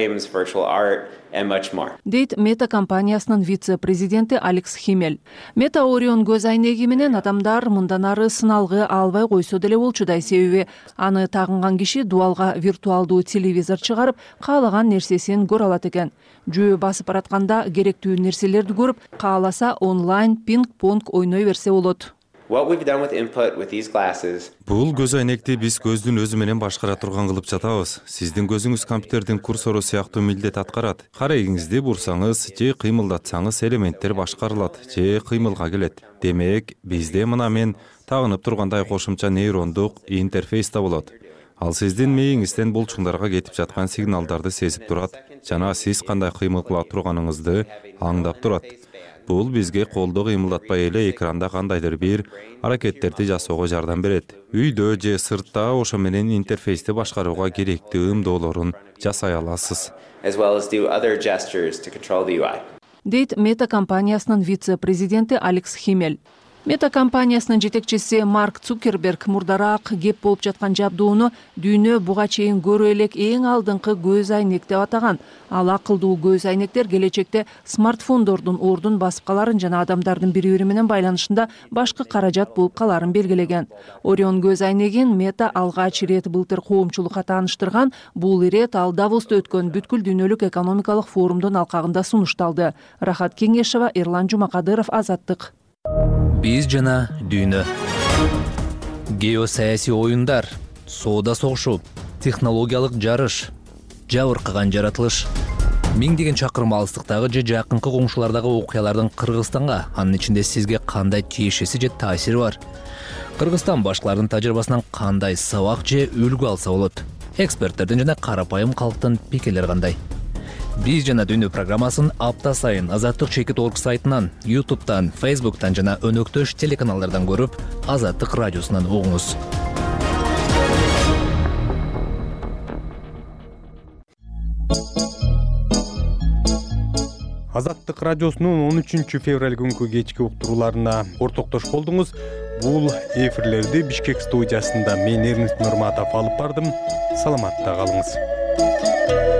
Дейт Meta компаниясынын вице-президенти Алекс Химель. Meta Orion көз айнеги менен адамдар мындан ары сыналгы албай койсо деле болчудай, себеби аны тагынган киши дуалга виртуалдуу телевизор чыгарып, каалаган нерсесин көрө алат экен. Жөө басып баратканда керектүү нерселерди көрүп, кааласа онлайн пинг-понг ойной берсе болот. Бул көз айнекти биз көздүн өзү менен башкара турган кылып жатабыз. Сиздин көзүңүз компьютердин курсору сыяктуу милдет аткарат. Карайыңызды бурсаңыз же кыймылдатсаңыз элементтер башкарылат же кыймылга келет. Демек, бизде мына мен тагынып тургандай кошумча нейрондук интерфейс да болот. Ал сиздин мээңизден булчуңдарга кетип жаткан сигналдарды сезип турат жана сиз кандай кыймыл кыла турганыңызды аңдап турат. Бул бизге колду кыймылдатпай эле экранда кандайдыр бир аракеттерди жасоого жардам берет. Үйдө же сыртта ошо менен интерфейсти башкарууга керектүү ымдоолорун жасай аласыз. Дейт Meta компаниясынын вице-президенти Алекс Химель. Meta компаниясынын жетекчиси Марк Цукерберг мурдараак кеп болуп жаткан жабдууну дүйнө буга чейин көрө элек эң алдыңкы көз айнек деп атаган. Ал акылдуу көз айнектер келечекте смартфондордун ордун басып каларын жана адамдардын бири-бири менен байланышында башкы каражат болуп каларын белгилеген. Orion көз айнегин Meta алгач ирет былтыр коомчулукка тааныштырган. Бул ирет ал Давоста өткөн бүткүл дүйнөлүк экономикалык форумдун алкагында сунушталды. Рахат Кеңешева, Эрлан Жумакадыров, Азаттык. Биз жана дүйнө. Геосаясий оюндар, соода согушу, технологиялык жарыш, жабыркаган жаратылыш. Миңдеген чакырым алыстыктагы же жакынкы коңшулардагы окуялардын Кыргызстанга, анын ичинде сизге кандай тиешеси же таасири бар? Кыргызстан башкалардын тажрыйбасынан кандай сабак же үлгү алса болот? Эксперттердин жана карапайым калктын пикирлери кандай? Биз жана дүйнө программасын апта сайын Азаттык чекит точка орг сайтынан, YouTube'тан, Facebook'тан жана өнөктөш телеканалдардан көрүп, Азаттык радиосунан угуңуз. Азаттык радиосунун он үчүнчү февраль күнкү кечки уктурууларына ортоктош болдуңуз. Бул эфирлерди Бишкек студиясында мен Эрнест Нурматов алып бардым. Саламатта калыңыз.